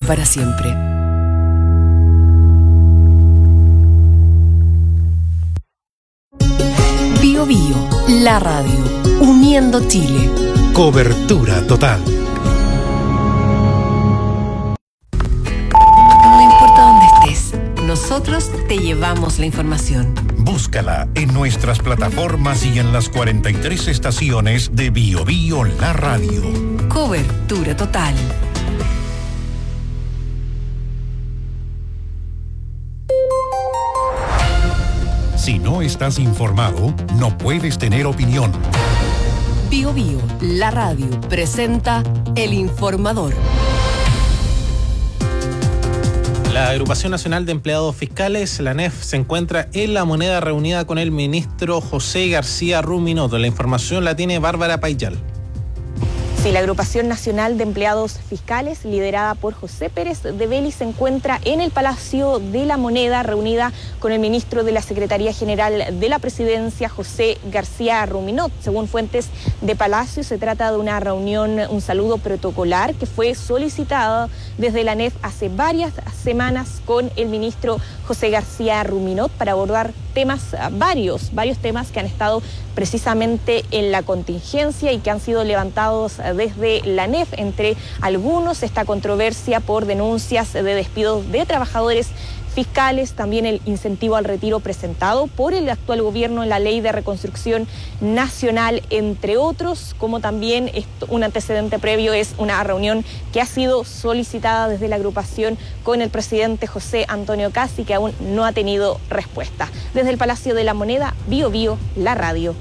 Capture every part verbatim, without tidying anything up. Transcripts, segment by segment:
para siempre. Bio Bio, la radio, uniendo Chile. Cobertura total. No importa dónde estés, nosotros te llevamos la información. Búscala en nuestras plataformas y en las cuarenta y tres estaciones de Bio Bio, la radio. Cobertura total. Si no estás informado, no puedes tener opinión. Bio Bio, la radio, presenta El Informador. La Agrupación Nacional de Empleados Fiscales, la A N E F, se encuentra en La Moneda reunida con el ministro José García Ruminoto. La información la tiene Bárbara Payal. Sí, la Agrupación Nacional de Empleados Fiscales, liderada por José Pérez de Vélez, se encuentra en el Palacio de la Moneda, reunida con el ministro de la Secretaría General de la Presidencia, José García Ruminot. Según fuentes de Palacio, se trata de una reunión, un saludo protocolar que fue solicitado desde la A N E F hace varias semanas con el ministro José García Ruminot para abordar temas, varios, varios temas que han estado precisamente en la contingencia y que han sido levantados desde la A N E F, entre algunos esta controversia por denuncias de despidos de trabajadores fiscales, también el incentivo al retiro presentado por el actual gobierno en la Ley de Reconstrucción Nacional, entre otros, como también esto, un antecedente previo es una reunión que ha sido solicitada desde la agrupación con el presidente José Antonio Kast y que aún no ha tenido respuesta. Desde el Palacio de la Moneda, Bio Bio, la radio.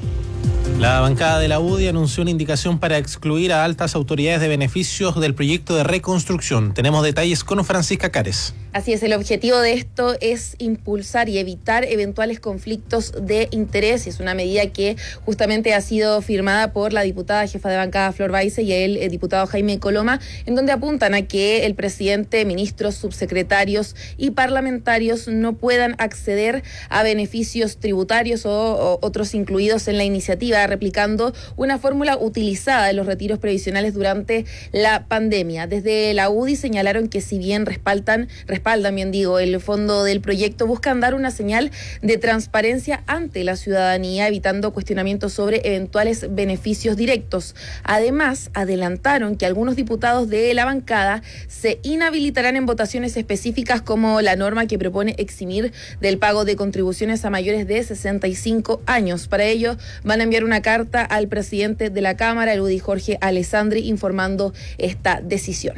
La bancada de la U D I anunció una indicación para excluir a altas autoridades de beneficios del proyecto de reconstrucción. Tenemos detalles con Francisca Cares. Así es, el objetivo de esto es impulsar y evitar eventuales conflictos de interés. Es una medida que justamente ha sido firmada por la diputada jefa de bancada Flor Baize y el, el diputado Jaime Coloma, en donde apuntan a que el presidente, ministros, subsecretarios y parlamentarios no puedan acceder a beneficios tributarios o, o otros incluidos en la iniciativa, replicando una fórmula utilizada en los retiros previsionales durante la pandemia. Desde la U D I señalaron que si bien respaldan, respaldan bien digo, el fondo del proyecto, buscan dar una señal de transparencia ante la ciudadanía, evitando cuestionamientos sobre eventuales beneficios directos. Además, adelantaron que algunos diputados de la bancada se inhabilitarán en votaciones específicas, como la norma que propone eximir del pago de contribuciones a mayores de sesenta y cinco años. Para ello, van a enviar una carta al presidente de la Cámara, el U D I Jorge Alessandri, informando esta decisión.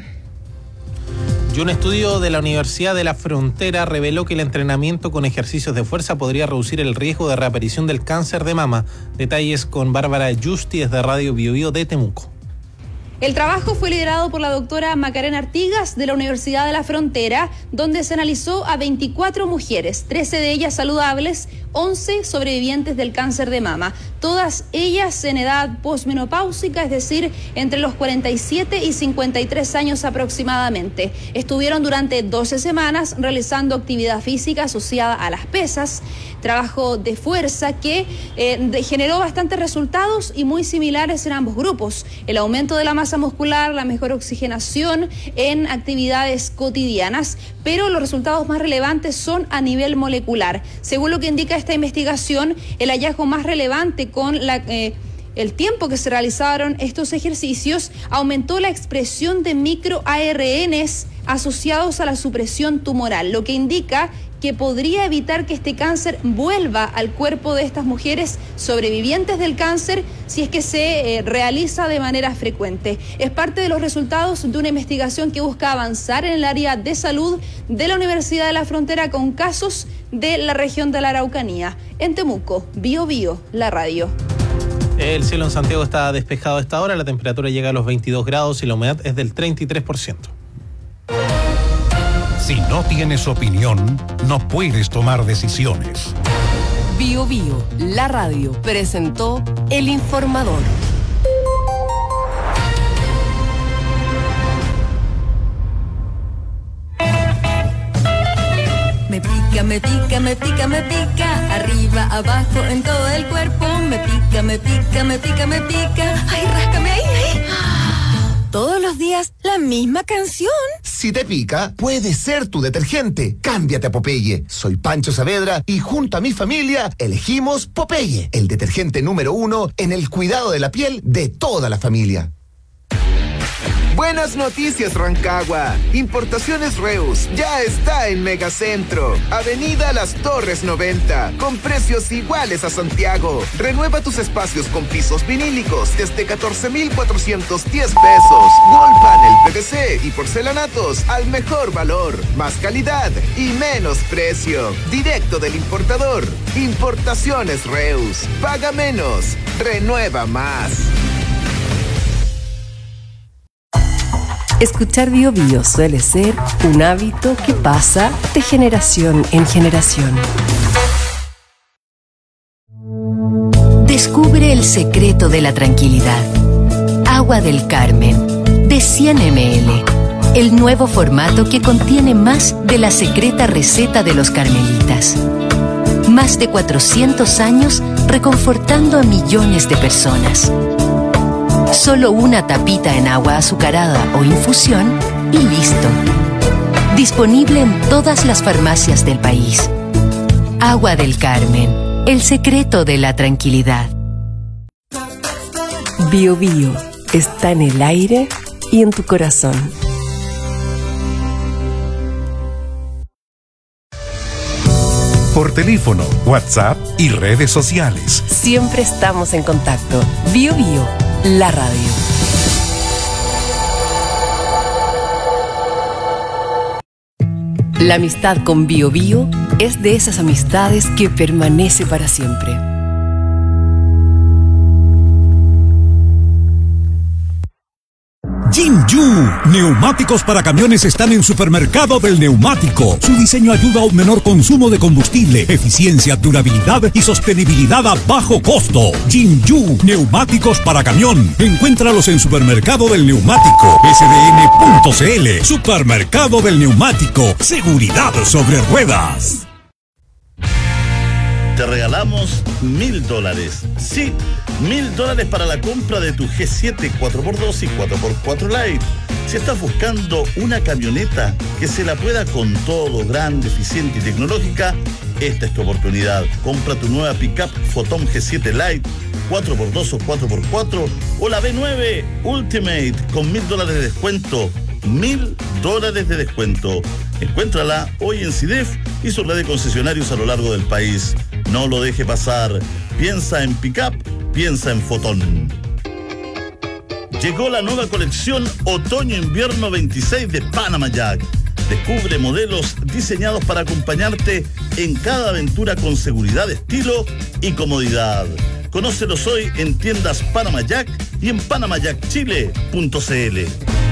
Y un estudio de la Universidad de la Frontera reveló que el entrenamiento con ejercicios de fuerza podría reducir el riesgo de reaparición del cáncer de mama. Detalles con Bárbara Justi desde Radio Bio Bio de Temuco. El trabajo fue liderado por la doctora Macarena Artigas de la Universidad de la Frontera, donde se analizó a veinticuatro mujeres, trece de ellas saludables, once sobrevivientes del cáncer de mama, todas ellas en edad posmenopáusica, es decir, entre los cuarenta y siete y cincuenta y tres años aproximadamente. Estuvieron durante doce semanas realizando actividad física asociada a las pesas, trabajo de fuerza que eh, generó bastantes resultados y muy similares en ambos grupos: el aumento de la masa muscular, la mejor oxigenación en actividades cotidianas, pero los resultados más relevantes son a nivel molecular. Según lo que indica esta investigación, el hallazgo más relevante con la... Eh, el tiempo que se realizaron estos ejercicios aumentó la expresión de microARNs asociados a la supresión tumoral, lo que indica que podría evitar que este cáncer vuelva al cuerpo de estas mujeres sobrevivientes del cáncer si es que se eh, realiza de manera frecuente. Es parte de los resultados de una investigación que busca avanzar en el área de salud de la Universidad de la Frontera con casos de la región de la Araucanía. En Temuco, Bio Bio, la radio. El cielo en Santiago está despejado a esta hora, la temperatura llega a los veintidós grados y la humedad es del treinta y tres por ciento. Si no tienes opinión, no puedes tomar decisiones. Bio Bio, la radio, presentó El Informador. Me pica, me pica, me pica, me pica, arriba, abajo, en todo el cuerpo. Me pica, me pica, me pica, me pica. Ay, ráscame ahí, ahí. todos los días la misma canción. Si te pica, puede ser tu detergente. Cámbiate a Popeye. Soy Pancho Saavedra y junto a mi familia elegimos Popeye, el detergente número uno en el cuidado de la piel de toda la familia. Buenas noticias, Rancagua. Importaciones Reus ya está en Megacentro, Avenida Las Torres noventa, con precios iguales a Santiago. Renueva tus espacios con pisos vinílicos desde catorce mil cuatrocientos diez pesos. Wall panel P V C y porcelanatos al mejor valor, más calidad y menos precio. Directo del importador. Importaciones Reus. Paga menos, renueva más. Escuchar Bio Bio suele ser un hábito que pasa de generación en generación. Descubre el secreto de la tranquilidad. Agua del Carmen, de cien mililitros. El nuevo formato que contiene más de la secreta receta de los carmelitas. Más de cuatrocientos años reconfortando a millones de personas. Solo una tapita en agua azucarada o infusión y listo. Disponible en todas las farmacias del país. Agua del Carmen, el secreto de la tranquilidad. Bio Bio está en el aire y en tu corazón. Por teléfono, WhatsApp y redes sociales. Siempre estamos en contacto. Bio Bio, la radio. La amistad con Bio Bio es de esas amistades que permanece para siempre. Jinju, neumáticos para camiones están en Supermercado del Neumático. Su diseño ayuda a un menor consumo de combustible, eficiencia, durabilidad y sostenibilidad a bajo costo. Jinju, neumáticos para camión. Encuéntralos en Supermercado del Neumático, S D N punto C L. Supermercado del Neumático, seguridad sobre ruedas. Te regalamos mil dólares. Sí, mil dólares para la compra de tu G siete cuatro por dos y cuatro por cuatro Lite. Si estás buscando una camioneta que se la pueda con todo, grande, eficiente y tecnológica, esta es tu oportunidad. Compra tu nueva pickup Photon G siete Lite, cuatro por dos o cuatro por cuatro o la B nueve Ultimate con mil dólares de descuento. Mil dólares de descuento. Encuéntrala hoy en CIDEF y su red de concesionarios a lo largo del país. No lo deje pasar. Piensa en pickup, piensa en Photon. Llegó la nueva colección Otoño-Invierno veintiséis de Panama Jack. Descubre modelos diseñados para acompañarte en cada aventura con seguridad, estilo y comodidad. Conócelos hoy en tiendas Panama Jack y en panama jack chile punto c l.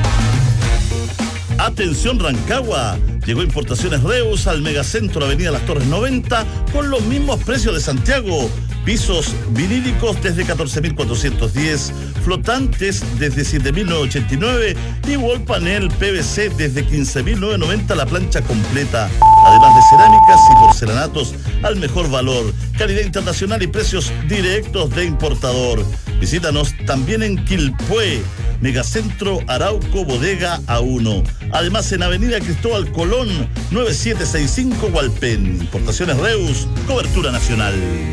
Atención Rancagua, llegó Importaciones Reus al Megacentro Avenida Las Torres noventa con los mismos precios de Santiago. Pisos vinílicos desde catorce mil cuatrocientos diez, flotantes desde siete mil novecientos ochenta y nueve y wall panel P V C desde quince mil novecientos noventa la plancha completa. Además de cerámicas y porcelanatos al mejor valor, calidad internacional y precios directos de importador. Visítanos también en Quilpué, Megacentro Arauco Bodega A uno. Además en Avenida Cristóbal Colón, nueve siete seis cinco Hualpén. Importaciones Reus, cobertura nacional.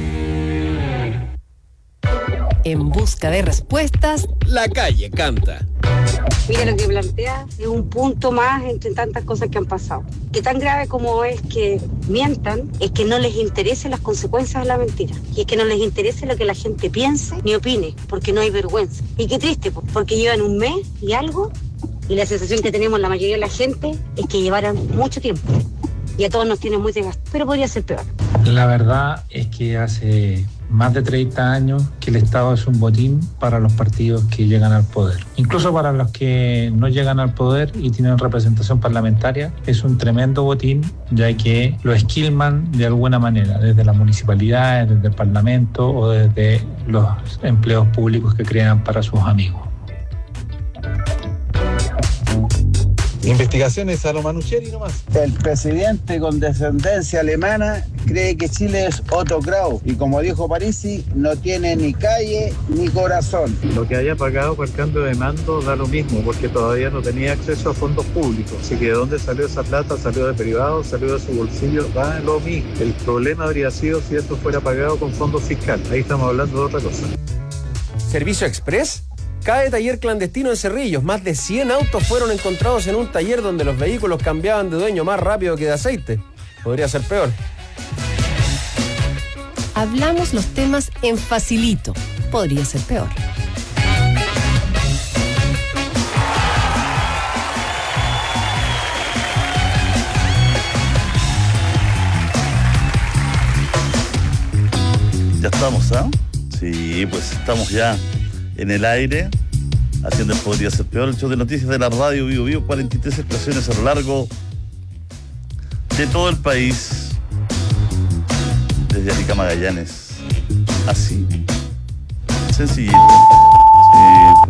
En busca de respuestas, la calle canta. Mira, lo que plantea es un punto más entre tantas cosas que han pasado. Que tan grave como es que mientan, es que no les interesen las consecuencias de la mentira. Y es que no les interese lo que la gente piense ni opine, porque no hay vergüenza. Y qué triste, porque llevan un mes y algo, y la sensación que tenemos la mayoría de la gente es que llevaran mucho tiempo. Y a todos nos tiene muy desgastados, pero podría ser peor. La verdad es que hace más de treinta años que el Estado es un botín para los partidos que llegan al poder. Incluso para los que no llegan al poder y tienen representación parlamentaria, es un tremendo botín, ya que lo esquilman de alguna manera, desde las municipalidades, desde el Parlamento o desde los empleos públicos que crean para sus amigos. Investigaciones a lo Manucheri nomás. El presidente con descendencia alemana cree que Chile es Otto Kraus y, como dijo Parisi, no tiene ni calle ni corazón. Lo que haya pagado por el cambio de mando da lo mismo, porque todavía no tenía acceso a fondos públicos. Así que ¿de dónde salió esa plata? Salió de privado, salió de su bolsillo, da lo mismo. El problema habría sido si esto fuera pagado con fondos fiscales. Ahí estamos hablando de otra cosa. ¿Servicio Express? Cae taller clandestino en Cerrillos. Más de cien autos fueron encontrados en un taller donde los vehículos cambiaban de dueño más rápido que de aceite. Podría ser peor. Hablamos los temas en facilito. Podría ser peor. Ya estamos, ¿ah? ¿eh? Sí, pues estamos ya en el aire, haciendo el Podría Ser Peor, el show de noticias de la radio Vivo Vivo, cuarenta y tres estaciones a lo largo de todo el país, desde Arica a Magallanes, así, sencillito. Sí.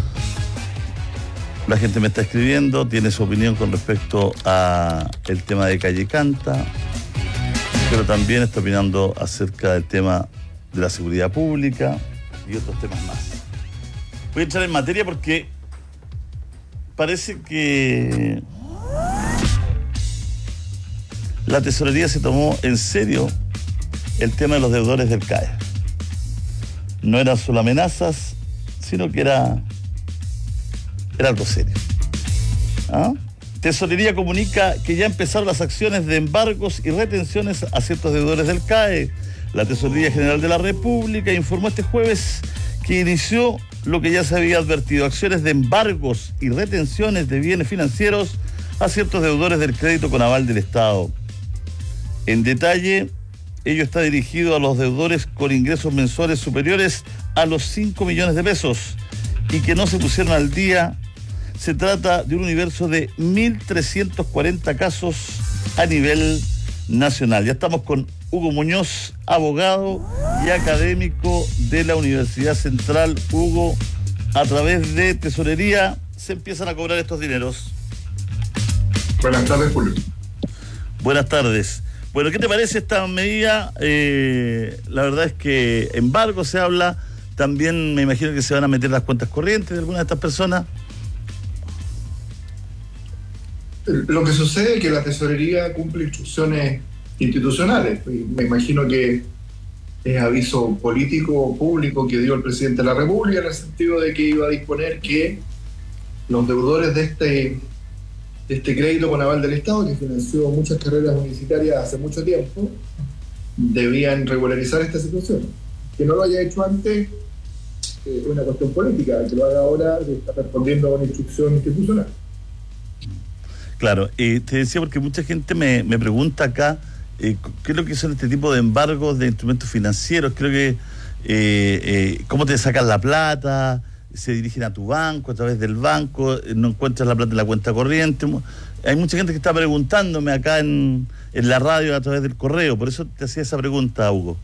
La gente me está escribiendo, tiene su opinión con respecto a el tema de Calle Canta, pero también está opinando acerca del tema de la seguridad pública y otros temas más. Voy a entrar en materia porque parece que la tesorería se tomó en serio el tema de los deudores del C A E. No eran solo amenazas, sino que era, era algo serio. ¿Ah? Tesorería comunica que ya empezaron las acciones de embargos y retenciones a ciertos deudores del C A E. La Tesorería General de la República informó este jueves que inició lo que ya se había advertido, acciones de embargos y retenciones de bienes financieros a ciertos deudores del crédito con aval del Estado. En detalle, ello está dirigido a los deudores con ingresos mensuales superiores a los cinco millones de pesos y que no se pusieron al día. Se trata de un universo de mil trescientos cuarenta casos a nivel nacional. Ya estamos con Hugo Muñoz, abogado y académico de la Universidad Central. Hugo, a través de Tesorería se empiezan a cobrar estos dineros. Buenas tardes, Julio. Buenas tardes. Bueno, ¿qué te parece esta medida? Eh, la verdad es que embargo se habla, también me imagino que se van a meter las cuentas corrientes de algunas de estas personas. Lo que sucede es que la Tesorería cumple instrucciones institucionales. Me imagino que es aviso político público que dio el presidente de la República, en el sentido de que iba a disponer que los deudores de este, de este crédito con aval del Estado, que financió muchas carreras universitarias hace mucho tiempo, debían regularizar esta situación. Que no lo haya hecho antes es eh, una cuestión política, que lo haga ahora está respondiendo a una instrucción institucional. Claro, eh, te decía porque mucha gente me, me pregunta acá eh, qué es lo que son este tipo de embargos de instrumentos financieros. Creo que eh, eh, cómo te sacan la plata, se dirigen a tu banco a través del banco, eh, no encuentras la plata en la cuenta corriente. Hay mucha gente que está preguntándome acá en, en la radio a través del correo, por eso te hacía esa pregunta, Hugo.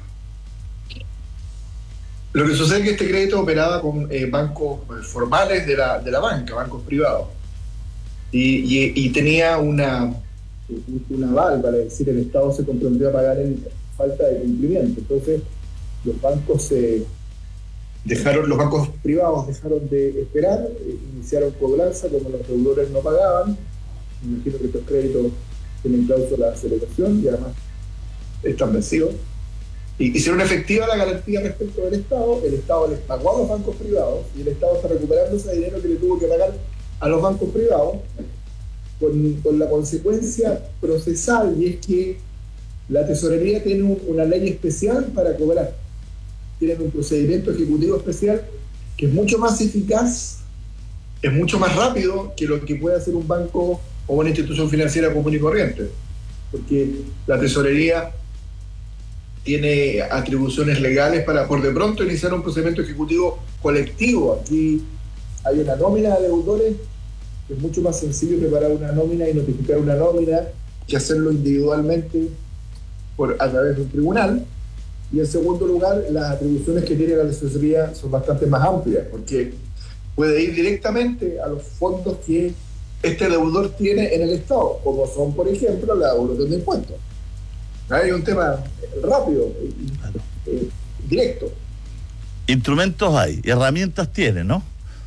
Lo que sucede es que este crédito operaba con eh, bancos formales de la, de la banca, bancos privados. Y, y, y tenía una, una aval, para decir, el Estado se comprometió a pagar en falta de cumplimiento. Entonces, los bancos se dejaron, los bancos privados dejaron de esperar, eh, iniciaron cobranza, como los deudores no pagaban. Me imagino que estos créditos tienen cláusula de aceleración y además están vencidos. Y hicieron efectiva la garantía respecto del Estado. El Estado les pagó a los bancos privados y el Estado está recuperando ese dinero que le tuvo que pagar a los bancos privados, con, con la consecuencia procesal, y es que la Tesorería tiene un, una ley especial para cobrar. Tienen un procedimiento ejecutivo especial que es mucho más eficaz, es mucho más rápido que lo que puede hacer un banco o una institución financiera común y corriente, porque la Tesorería tiene atribuciones legales para, por de pronto, iniciar un procedimiento ejecutivo colectivo. Aquí hay una nómina de deudores, que es mucho más sencillo preparar una nómina y notificar una nómina que hacerlo individualmente por, a través de un tribunal. Y en segundo lugar, las atribuciones que tiene la Tesorería son bastante más amplias, porque puede ir directamente a los fondos que este deudor tiene en el Estado, como son, por ejemplo, la devolución de impuestos. Hay un tema rápido, eh, directo. Instrumentos hay, herramientas tiene, ¿no?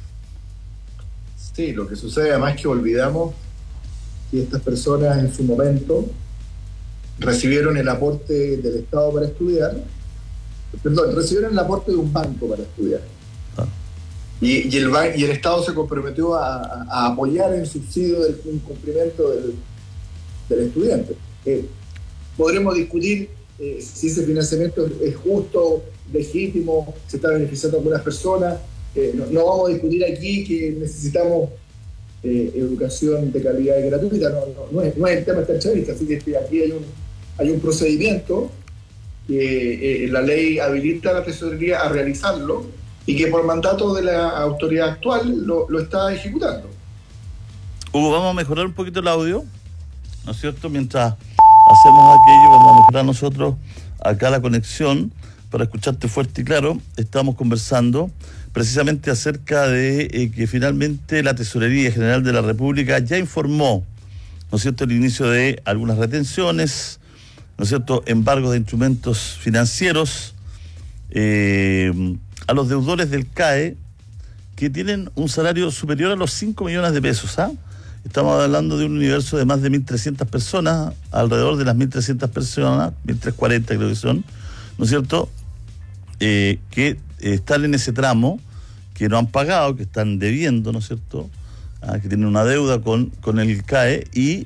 Sí, lo que sucede además es que olvidamos que estas personas en su momento recibieron el aporte del Estado para estudiar, perdón, recibieron el aporte de un banco para estudiar. Ah. Y, y, el, y el Estado se comprometió a, a, a apoyar el subsidio del cumplimiento del, del estudiante. Eh, podremos discutir eh, si ese financiamiento es justo, legítimo, se está beneficiando a algunas personas. Eh, no, no vamos a discutir aquí que necesitamos eh, educación de calidad y gratuita, no, no, no, es, no es el tema estar chavista, así que aquí hay un, hay un procedimiento que eh, la ley habilita a la tesorería a realizarlo y que por mandato de la autoridad actual lo, lo está ejecutando. Hugo, vamos a mejorar un poquito el audio, ¿no es cierto? Mientras hacemos aquello, vamos a mejorar nosotros acá la conexión para escucharte fuerte y claro. Estamos conversando precisamente acerca de eh, que finalmente la Tesorería General de la República ya informó, ¿no es cierto?, el inicio de algunas retenciones, ¿no es cierto?, embargos de instrumentos financieros eh, a los deudores del C A E que tienen un salario superior a los cinco millones de pesos, ¿ah? Estamos hablando de un universo de más de mil trescientas personas, alrededor de las mil trescientas personas, mil trescientos cuarenta creo que son, ¿no es cierto?, eh, que eh, están en ese tramo, que no han pagado, que están debiendo, ¿no es cierto?, ah, que tienen una deuda con, con el C A E y,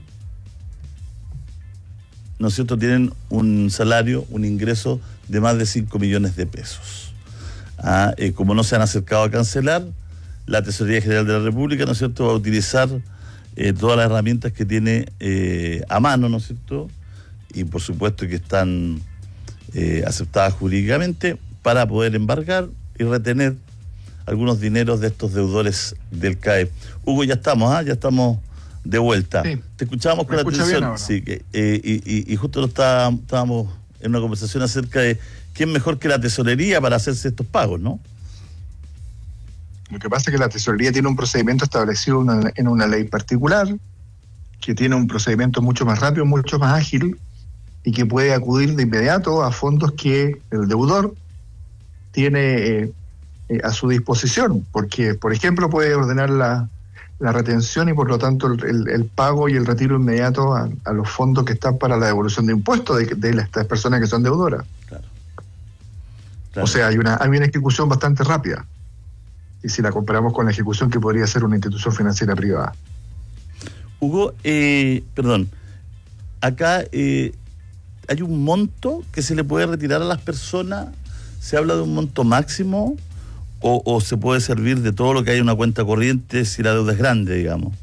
¿no es cierto?, tienen un salario, un ingreso de más de cinco millones de pesos. Ah, eh, como no se han acercado a cancelar, la Tesorería General de la República, ¿no es cierto?, va a utilizar eh, todas las herramientas que tiene eh, a mano, ¿no es cierto?, y por supuesto que están eh, aceptadas jurídicamente para poder embargar y retener algunos dineros de estos deudores del C A E. Hugo, ya estamos, ¿ah? Ya estamos de vuelta. Sí. Te escuchábamos con atención. Sí, que, eh, y, y justo lo está, estábamos en una conversación acerca de quién mejor que la tesorería para hacerse estos pagos, ¿no? Lo que pasa es que la tesorería tiene un procedimiento establecido una, en una ley particular, que tiene un procedimiento mucho más rápido, mucho más ágil, y que puede acudir de inmediato a fondos que el deudor tiene eh, eh, a su disposición, porque, por ejemplo, puede ordenar la, la retención y, por lo tanto, el, el, el pago y el retiro inmediato a, a los fondos que están para la devolución de impuestos de, de las personas que son deudoras. Claro. Claro. O sea, hay una, hay una ejecución bastante rápida, y si la comparamos con la ejecución que podría ser una institución financiera privada. Hugo, eh, perdón, acá eh, hay un monto que se le puede retirar a las personas. ¿Se habla de un monto máximo o, o se puede servir de todo lo que hay en una cuenta corriente si la deuda es grande, digamos?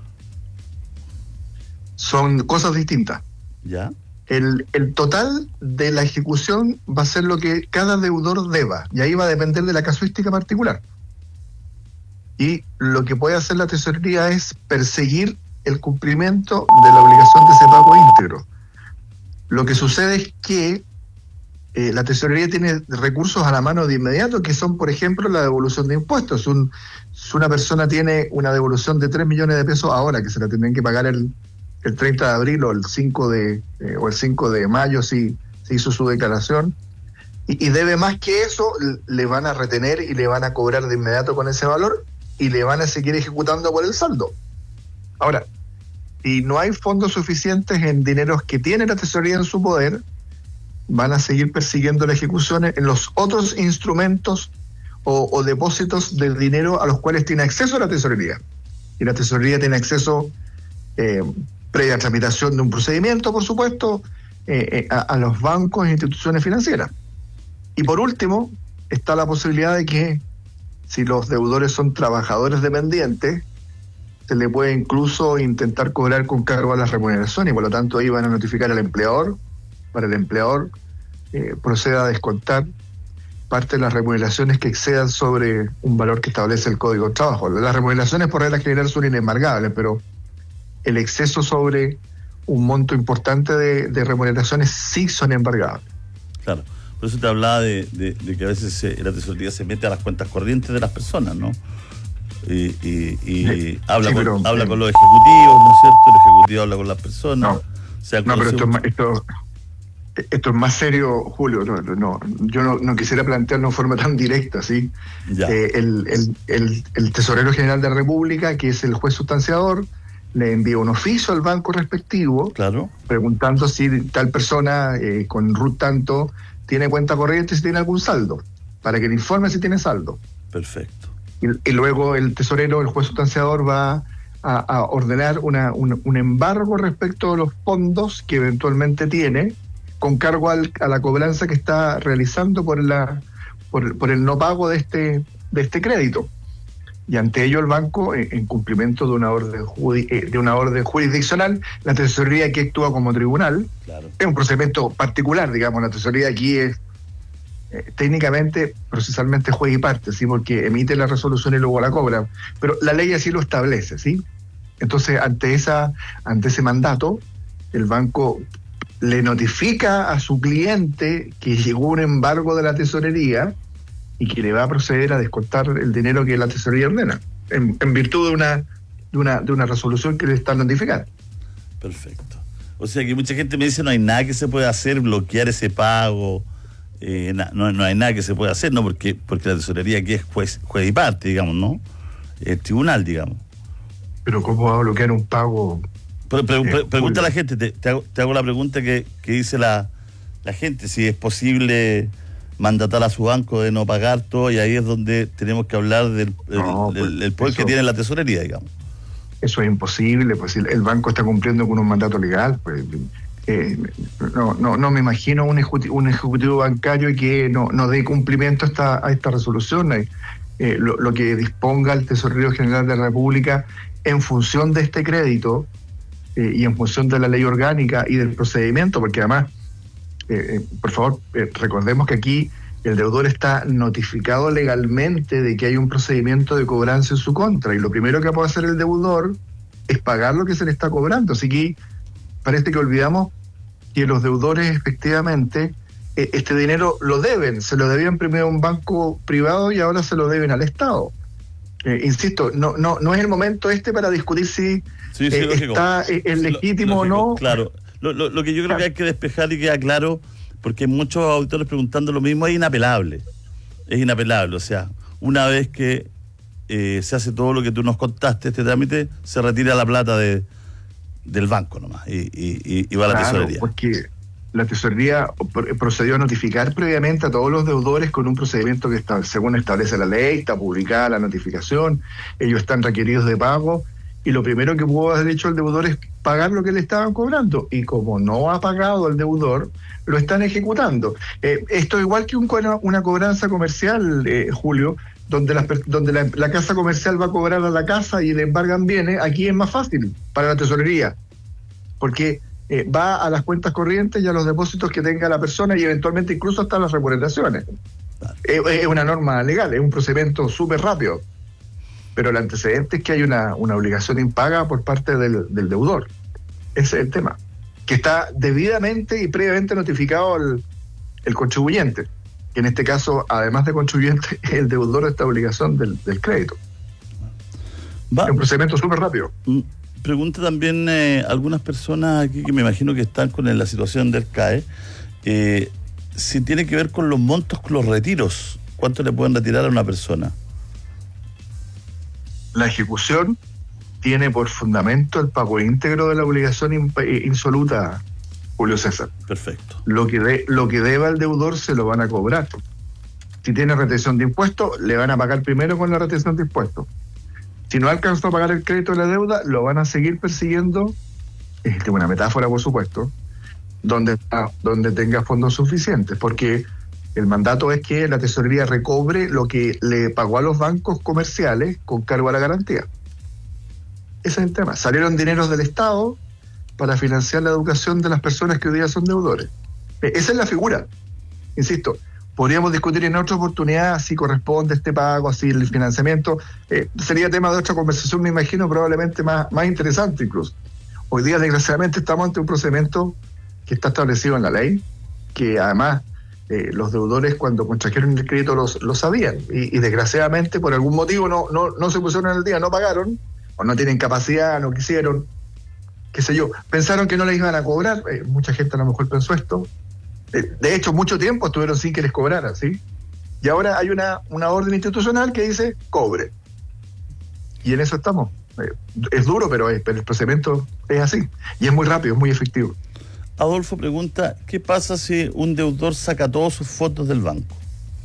Son cosas distintas. ¿Ya? El, el total de la ejecución va a ser lo que cada deudor deba, y ahí va a depender de la casuística particular. Y lo que puede hacer la tesorería es perseguir el cumplimiento de la obligación de ese pago íntegro. Lo que sucede es que eh, la tesorería tiene recursos a la mano de inmediato, que son, por ejemplo, la devolución de impuestos. Un, si una persona tiene una devolución de tres millones de pesos ahora, que se la tendrían que pagar el, el treinta de abril o el cinco de, eh, o el cinco de mayo si se hizo su declaración, y, y debe más que eso, le van a retener y le van a cobrar de inmediato con ese valor y le van a seguir ejecutando por el saldo. Ahora, si no hay fondos suficientes en dineros que tiene la tesorería en su poder, van a seguir persiguiendo la ejecución en los otros instrumentos o, o depósitos de dinero a los cuales tiene acceso la tesorería. Y la tesorería tiene acceso, eh, previa tramitación de un procedimiento, por supuesto, eh, eh, a, a los bancos e instituciones financieras. Y por último, está la posibilidad de que, si los deudores son trabajadores dependientes, se le puede incluso intentar cobrar con cargo a las remuneraciones, y por lo tanto ahí van a notificar al empleador, para el empleador eh, proceda a descontar parte de las remuneraciones que excedan sobre un valor que establece el Código de Trabajo. Las remuneraciones por regla general son inembargables, pero el exceso sobre un monto importante de, de remuneraciones sí son embargables. Claro, por eso te hablaba de, de, de que a veces se, la tesorería se mete a las cuentas corrientes de las personas, ¿no? y, y, y sí, habla, sí, con, pero, habla eh, con los ejecutivos, ¿no es cierto? El ejecutivo habla con las personas. No, se no pero esto es, más, esto, esto es más serio, Julio. No, no, yo no, no quisiera plantearlo de forma tan directa, ¿sí? Eh, el, el, el, el tesorero general de la República, que es el juez sustanciador, le envía un oficio al banco respectivo, claro, preguntando si tal persona eh, con R U T tanto tiene cuenta corriente, si tiene algún saldo, para que le informe si tiene saldo. Perfecto. Y, y luego el tesorero, el juez sustanciador, va a, a ordenar una, un, un embargo respecto a los fondos que eventualmente tiene, con cargo al, a la cobranza que está realizando por la por, por el no pago de este de este crédito. Y ante ello el banco, en, en cumplimiento de una orden judi, eh, de una orden jurisdiccional, la tesorería aquí actúa como tribunal. Claro. Es un procedimiento particular, digamos, la tesorería aquí es eh, técnicamente, procesalmente juez y parte, ¿sí? Porque emite la resolución y luego la cobra. Pero la ley así lo establece, ¿sí? Entonces, ante esa, ante ese mandato, el banco le notifica a su cliente que llegó un embargo de la tesorería y que le va a proceder a descontar el dinero que la tesorería ordena, en, en virtud de una, de una de una resolución que le está notificando. Perfecto. O sea que mucha gente me dice no hay nada que se pueda hacer, bloquear ese pago, eh, na, no, no hay nada que se pueda hacer, no, porque porque la tesorería aquí es juez, juez y parte, digamos, ¿no? El tribunal, digamos. Pero ¿cómo va a bloquear un pago? Pero, pero, eh, pre, pregunta a la gente, te, te, hago, te hago la pregunta que, que dice la, la gente, si es posible mandatar a su banco de no pagar todo, y ahí es donde tenemos que hablar del, no, del, pues, del poder eso, que tiene la tesorería, digamos. Eso es imposible, pues el, el banco está cumpliendo con un mandato legal, pues eh, no, no, no me imagino un ejecutivo, un ejecutivo bancario que no, no dé cumplimiento a esta, a esta resolución. Eh, lo, lo que disponga el Tesorero General de la República en función de este crédito eh, y en función de la ley orgánica y del procedimiento, porque además Eh, eh, por favor, eh, recordemos que aquí el deudor está notificado legalmente de que hay un procedimiento de cobranza en su contra, y lo primero que puede hacer el deudor es pagar lo que se le está cobrando. Así que parece que olvidamos que los deudores efectivamente eh, este dinero lo deben, se lo debían primero a un banco privado y ahora se lo deben al Estado. Eh, insisto, no no no es el momento este para discutir si sí, sí, eh, está eh, es legítimo o no. Claro. Lo, lo, lo que yo creo que hay que despejar y queda claro, porque muchos auditores preguntando lo mismo, es inapelable. Es inapelable. O sea, una vez que eh, se hace todo lo que tú nos contaste, este trámite, se retira la plata de del banco nomás y, y, y va a la claro, tesorería. Porque la tesorería procedió a notificar previamente a todos los deudores con un procedimiento que está, según establece la ley, está publicada la notificación, ellos están requeridos de pago. Y lo primero que pudo haber hecho el deudor es pagar lo que le estaban cobrando. Y como no ha pagado el deudor, lo están ejecutando. Eh, esto es igual que un, una cobranza comercial, eh, Julio, donde, la, donde la, la casa comercial va a cobrar a la casa y le embargan bienes. Aquí es más fácil para la tesorería, porque eh, va a las cuentas corrientes y a los depósitos que tenga la persona y eventualmente incluso hasta las remuneraciones. Eh, es una norma legal, es un procedimiento súper rápido. Pero el antecedente es que hay una, una obligación impaga por parte del, del deudor. Ese es el tema. Que está debidamente y previamente notificado el, el contribuyente. Que en este caso, además de contribuyente, es el deudor de esta obligación del, del crédito. Va. Es un procedimiento súper rápido. Pregunta también eh, algunas personas aquí que me imagino que están con la situación del C A E, eh, si tiene que ver con los montos, con los retiros. ¿Cuánto le pueden retirar a una persona? La ejecución tiene por fundamento el pago íntegro de la obligación insoluta, Julio César. Perfecto. Lo que de, lo que deba el deudor se lo van a cobrar. Si tiene retención de impuestos, le van a pagar primero con la retención de impuestos. Si no alcanzó a pagar el crédito de la deuda, lo van a seguir persiguiendo, es una metáfora por supuesto, donde, donde tenga fondos suficientes, porque el mandato es que la tesorería recobre lo que le pagó a los bancos comerciales con cargo a la garantía. Ese es el tema. Salieron dineros del Estado para financiar la educación de las personas que hoy día son deudores. Esa es la figura. Insisto, podríamos discutir en otra oportunidad si corresponde este pago, si el financiamiento. Eh, sería tema de otra conversación, me imagino, probablemente más, más interesante incluso. Hoy día, desgraciadamente, estamos ante un procedimiento que está establecido en la ley, que además eh, los deudores cuando contrajeron el crédito los, lo sabían y, y desgraciadamente por algún motivo no, no, no se pusieron al día, no pagaron o no tienen capacidad, no quisieron, qué sé yo, pensaron que no les iban a cobrar, eh, mucha gente a lo mejor pensó esto, eh, de hecho mucho tiempo estuvieron sin que les cobraran, ¿sí? Y ahora hay una, una orden institucional que dice cobre y en eso estamos. Eh, es duro, pero, es, pero el procedimiento es así y es muy rápido, es muy efectivo. Adolfo pregunta, ¿qué pasa si un deudor saca todos sus fondos del banco?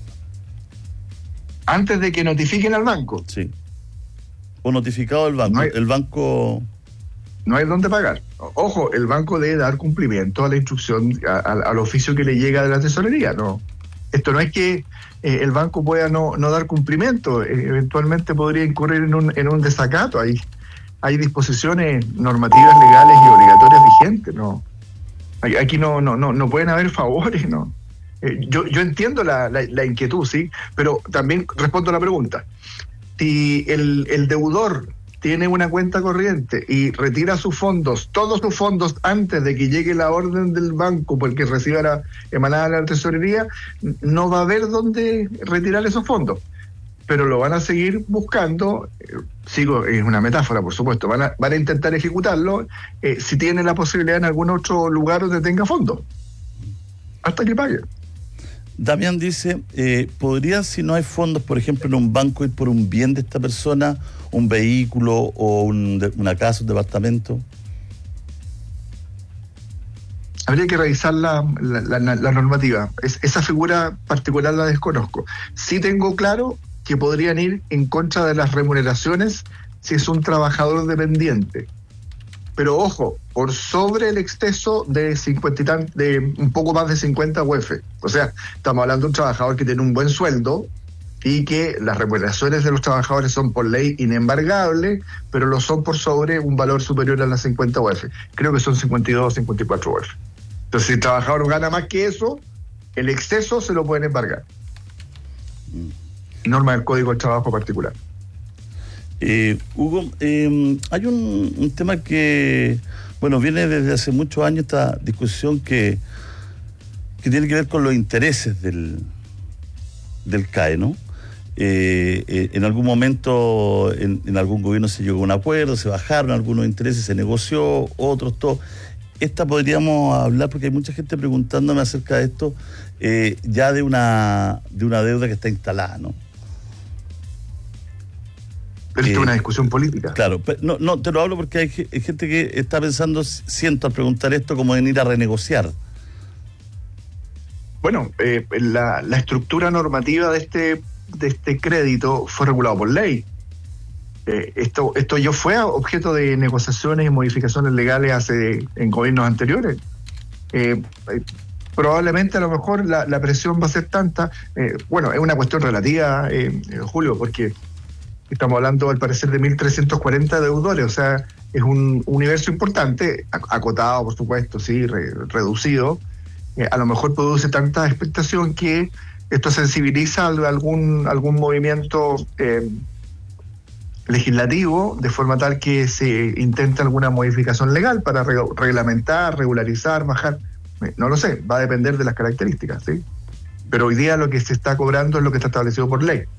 Antes de que notifiquen al banco. Sí. O notificado del banco. No hay, el banco... No hay dónde pagar. Ojo, el banco debe dar cumplimiento a la instrucción, a, a, al oficio que le llega de la tesorería. No, esto no es que eh, el banco pueda no, no dar cumplimiento. Eh, eventualmente podría incurrir en un, en un desacato. Hay, hay disposiciones normativas legales y obligatorias vigentes. No. Aquí no, no, no, no pueden haber favores, ¿no? Eh, yo, yo entiendo la, la, la inquietud, sí, pero también respondo a la pregunta. Si el, el deudor tiene una cuenta corriente y retira sus fondos, todos sus fondos antes de que llegue la orden del banco porque reciba la emanada de la tesorería, no va a haber dónde retirar esos fondos. Pero lo van a seguir buscando, eh, sigo, es una metáfora por supuesto, van a, van a intentar ejecutarlo eh, si tienen la posibilidad en algún otro lugar donde tenga fondos, hasta que pague. Damián dice, eh, ¿podrían, si no hay fondos, por ejemplo, en un banco, ir por un bien de esta persona, un vehículo o un, de, una casa, un departamento? Habría que revisar la, la, la, la normativa. Es, esa figura particular la desconozco. Sí tengo claro que podrían ir en contra de las remuneraciones si es un trabajador dependiente. Pero ojo, por sobre el exceso de cincuenta y tan, de un poco más de cincuenta U F. O sea, estamos hablando de un trabajador que tiene un buen sueldo y que las remuneraciones de los trabajadores son por ley inembargables, pero lo son por sobre un valor superior a las cincuenta U F. Creo que son cincuenta y dos o cincuenta y cuatro U F. Entonces, si el trabajador gana más que eso, el exceso se lo pueden embargar. Norma del Código del Trabajo particular. Eh, Hugo, eh, hay un, un tema que, bueno, viene desde hace muchos años esta discusión que, que tiene que ver con los intereses del, del C A E, ¿no? Eh, eh, en algún momento, en, en algún gobierno se llegó a un acuerdo, se bajaron algunos intereses, se negoció, otros, todo. Esta podríamos hablar, porque hay mucha gente preguntándome acerca de esto, eh, ya de una, de una deuda que está instalada, ¿no? Pero esto es una discusión política. Claro, pero no, no, te lo hablo porque hay, hay gente que está pensando, siento al preguntar esto, como en ir a renegociar. Bueno, eh, la, la estructura normativa de este, de este crédito fue regulado por ley. Eh, esto, esto ya fue objeto de negociaciones y modificaciones legales hace en gobiernos anteriores. Eh, eh, probablemente a lo mejor la, la presión va a ser tanta. Eh, bueno, es una cuestión relativa, eh, eh, Julio, porque estamos hablando, al parecer, de mil trescientos cuarenta deudores, o sea, es un universo importante, acotado, por supuesto, sí, re, reducido. Eh, a lo mejor produce tanta expectación que esto sensibiliza a algún, algún movimiento eh, legislativo, de forma tal que se intenta alguna modificación legal para re, reglamentar, regularizar, bajar. Eh, no lo sé, va a depender de las características, ¿sí? Pero hoy día lo que se está cobrando es lo que está establecido por ley.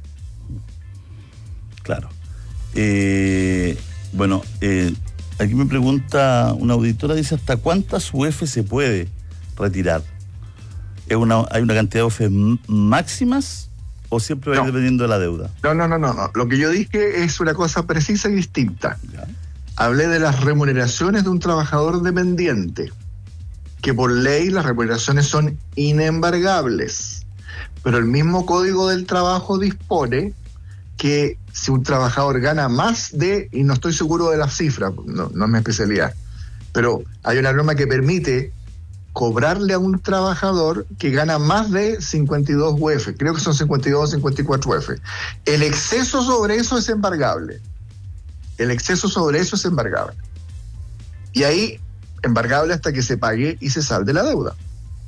Claro. Eh, bueno, eh, aquí me pregunta una auditora, dice, ¿hasta cuántas U F se puede retirar? ¿Es una, ¿Hay una cantidad de U F máximas o siempre va a ir dependiendo de la deuda? No, no, no, no, no. Lo que yo dije es una cosa precisa y distinta. Ya. Hablé de las remuneraciones de un trabajador dependiente, que por ley las remuneraciones son inembargables, pero el mismo Código del Trabajo dispone que si un trabajador gana más de, y no estoy seguro de las cifras, no, no es mi especialidad, pero hay una norma que permite cobrarle a un trabajador que gana más de cincuenta y dos U F, creo que son cincuenta y dos o cincuenta y cuatro U F. El exceso sobre eso es embargable. El exceso sobre eso es embargable. Y ahí, embargable hasta que se pague y se salde la deuda.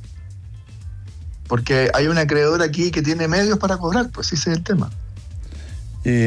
Porque hay un acreedor aquí que tiene medios para cobrar, pues ese es el tema.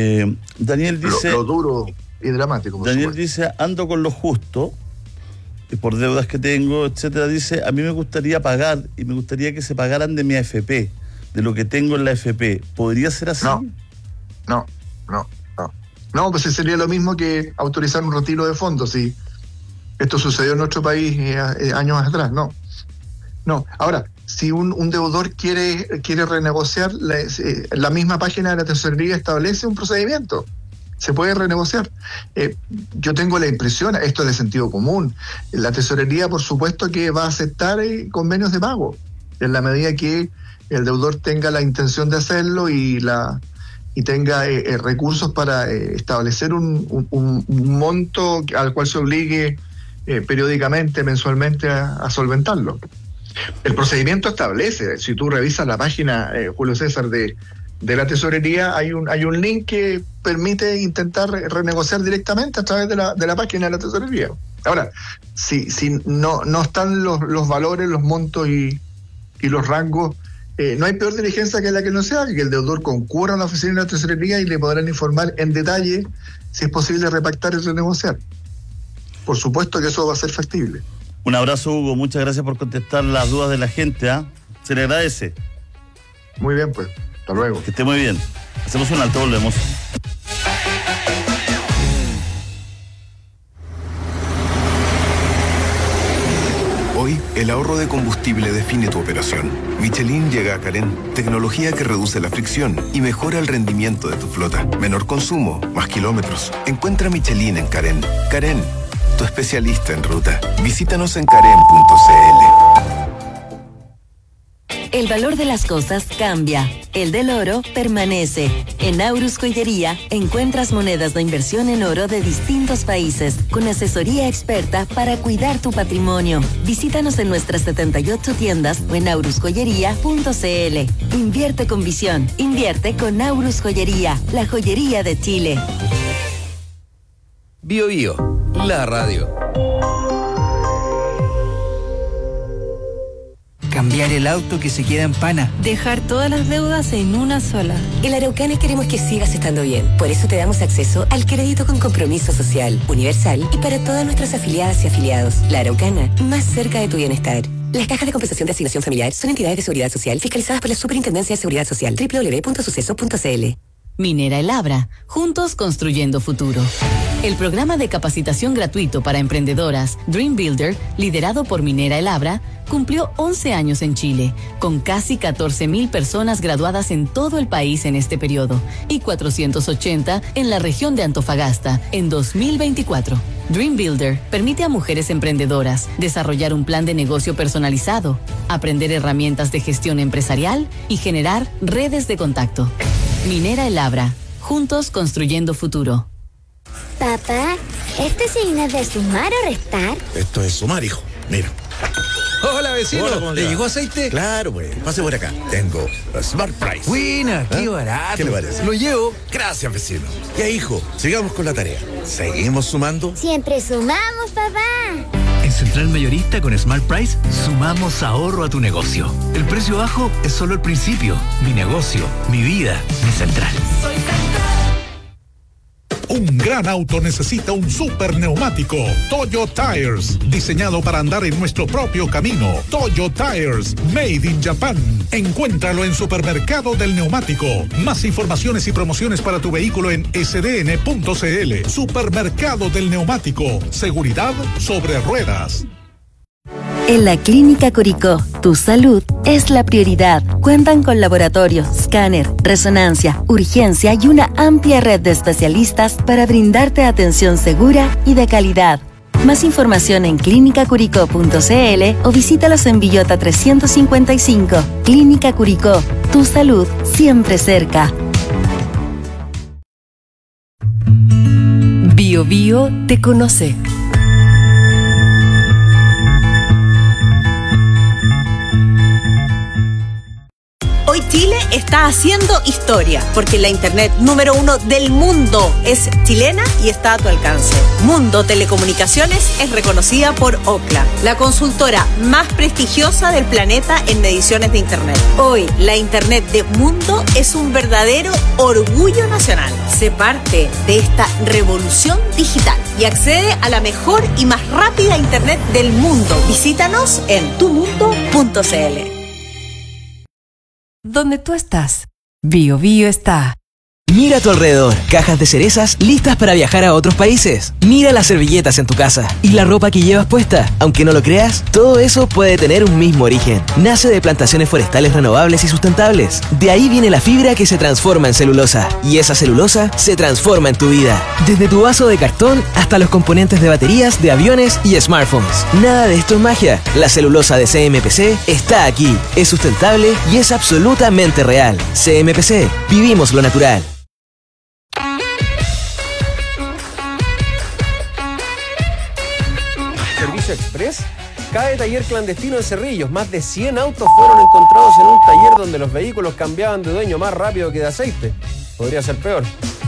Eh, Daniel dice... Lo, lo duro y dramático. Daniel dice, ando con lo justo, por deudas que tengo, etcétera, dice, a mí me gustaría pagar y me gustaría que se pagaran de mi A F P, de lo que tengo en la A F P. ¿Podría ser así? No, no, no, no. No, pues sería lo mismo que autorizar un retiro de fondos, si esto sucedió en nuestro país eh, eh, años atrás, no. No, ahora, si un, un deudor quiere, quiere renegociar, la, eh, la misma página de la tesorería establece un procedimiento. Se puede renegociar. Eh, yo tengo la impresión, esto es de sentido común, la tesorería por supuesto que va a aceptar eh, convenios de pago, en la medida que el deudor tenga la intención de hacerlo y la y tenga eh, eh, recursos para eh, establecer un, un, un monto al cual se obligue eh, periódicamente, mensualmente a, a solventarlo. El procedimiento establece, si tú revisas la página, eh, Julio César, de, de la tesorería, hay un hay un link que permite intentar re- renegociar directamente a través de la, de la página de la tesorería. Ahora, si, si no, no están los, los valores, los montos y, y los rangos, eh, no hay peor diligencia que la que no se haga, que el deudor concurra a la oficina de la tesorería y le podrán informar en detalle si es posible repactar y renegociar. Por supuesto que eso va a ser factible. Un abrazo, Hugo. Muchas gracias por contestar las dudas de la gente. ¿eh? Se le agradece. Muy bien, pues. Hasta luego. Que esté muy bien. Hacemos un alto, volvemos. Hoy, el ahorro de combustible define tu operación. Michelin llega a Carén, tecnología que reduce la fricción y mejora el rendimiento de tu flota. Menor consumo, más kilómetros. Encuentra Michelin en Carén. Carén, tu especialista en ruta. Visítanos en carén punto c l. El valor de las cosas cambia. El del oro permanece. En Aurus Joyería encuentras monedas de inversión en oro de distintos países, con asesoría experta para cuidar tu patrimonio. Visítanos en nuestras setenta y ocho tiendas o en aurus joyería punto c l. Invierte con visión. Invierte con Aurus Joyería, la joyería de Chile. Bio Bio, la radio. Cambiar el auto que se queda en pana. Dejar todas las deudas en una sola. En Araucana queremos que sigas estando bien. Por eso te damos acceso al crédito con compromiso social, universal y para todas nuestras afiliadas y afiliados. La Araucana, más cerca de tu bienestar. Las cajas de compensación de asignación familiar son entidades de seguridad social fiscalizadas por la Superintendencia de Seguridad Social. doble u doble u doble u punto suceso punto c l. Minera El Abra, juntos construyendo futuro. El programa de capacitación gratuito para emprendedoras Dream Builder, liderado por Minera El Abra, cumplió once años en Chile, con casi catorce mil personas graduadas en todo el país en este periodo y cuatrocientos ochenta en la región de Antofagasta en dos mil veinticuatro. Dream Builder permite a mujeres emprendedoras desarrollar un plan de negocio personalizado, aprender herramientas de gestión empresarial y generar redes de contacto. Minera El Abra, juntos construyendo futuro. Papá, ¿este signo es de sumar o restar? Esto es sumar, hijo. Mira. Hola, vecino. Hola, ¿cómo ¿Le le va? llegó aceite? Claro, pues. Pase por acá. Tengo Smart Price. Buena, qué ¿Ah? barato. ¿Qué le parece? Lo llevo. Gracias, vecino. Ya, hijo, sigamos con la tarea. ¿Seguimos sumando? Siempre sumamos, papá. En Central Mayorista con Smart Price sumamos ahorro a tu negocio. El precio bajo es solo el principio. Mi negocio, mi vida, mi Central. Soy Un gran auto necesita un super neumático. Toyo Tires, diseñado para andar en nuestro propio camino. Toyo Tires, made in Japan. Encuéntralo en Supermercado del Neumático. Más informaciones y promociones para tu vehículo en s d n punto c l. Supermercado del Neumático. Seguridad sobre ruedas. En la Clínica Curicó, tu salud es la prioridad. Cuentan con laboratorio, escáner, resonancia, urgencia y una amplia red de especialistas para brindarte atención segura y de calidad. Más información en clínica curicó punto c l o visítalos en Villota trescientos cincuenta y cinco. Clínica Curicó, tu salud siempre cerca. Bio Bio te conoce. Hoy Chile está haciendo historia, porque la internet número uno del mundo es chilena y está a tu alcance. Mundo Telecomunicaciones es reconocida por Ookla, la consultora más prestigiosa del planeta en mediciones de internet. Hoy, la internet de Mundo es un verdadero orgullo nacional. Sé parte de esta revolución digital y accede a la mejor y más rápida internet del mundo. Visítanos en tu mundo punto c l. Donde tú estás, Bio Bio está. Mira a tu alrededor, cajas de cerezas listas para viajar a otros países. Mira las servilletas en tu casa y la ropa que llevas puesta. Aunque no lo creas, todo eso puede tener un mismo origen. Nace de plantaciones forestales renovables y sustentables. De ahí viene la fibra que se transforma en celulosa. Y esa celulosa se transforma en tu vida. Desde tu vaso de cartón hasta los componentes de baterías de aviones y smartphones. Nada de esto es magia. La celulosa de C M P C está aquí. Es sustentable y es absolutamente real. C M P C. Vivimos lo natural. Servicio Express cae taller clandestino en Cerrillos. Más de cien autos fueron encontrados en un taller donde los vehículos cambiaban de dueño más rápido que de aceite. Podría ser peor.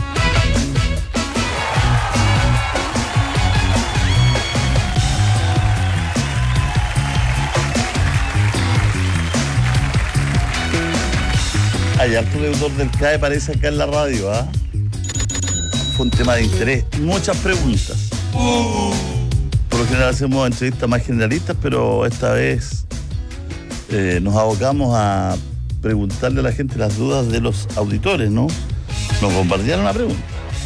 Hay alto deudor del C A E, parece acá en la radio, ¿ah? ¿eh? Fue un tema de interés. Muchas preguntas. Uh. Por lo general hacemos entrevistas más generalistas, pero esta vez eh, nos abocamos a preguntarle a la gente las dudas de los auditores, ¿no? Nos bombardearon la pregunta.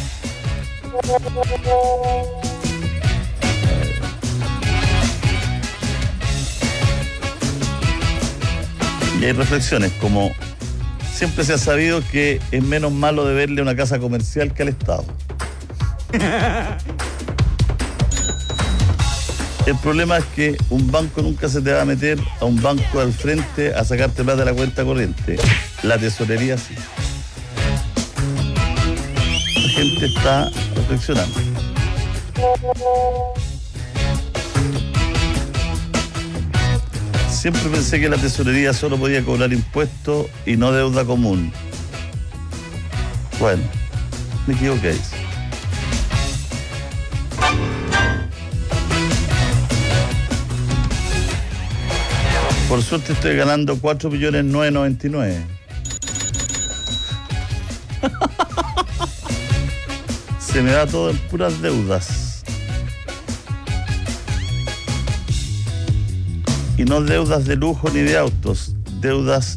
Y hay reflexiones como: siempre se ha sabido que es menos malo deberle una casa comercial que al Estado. El problema es que un banco nunca se te va a meter a un banco al frente a sacarte plata de la cuenta corriente. La tesorería sí. La gente está reflexionando. Siempre pensé que la tesorería solo podía cobrar impuestos y no deuda común. Bueno, me equivoqué. Por suerte estoy ganando cuatro millones novecientos noventa y nueve. Se me da todo en puras deudas. Y no deudas de lujo ni de autos, deudas,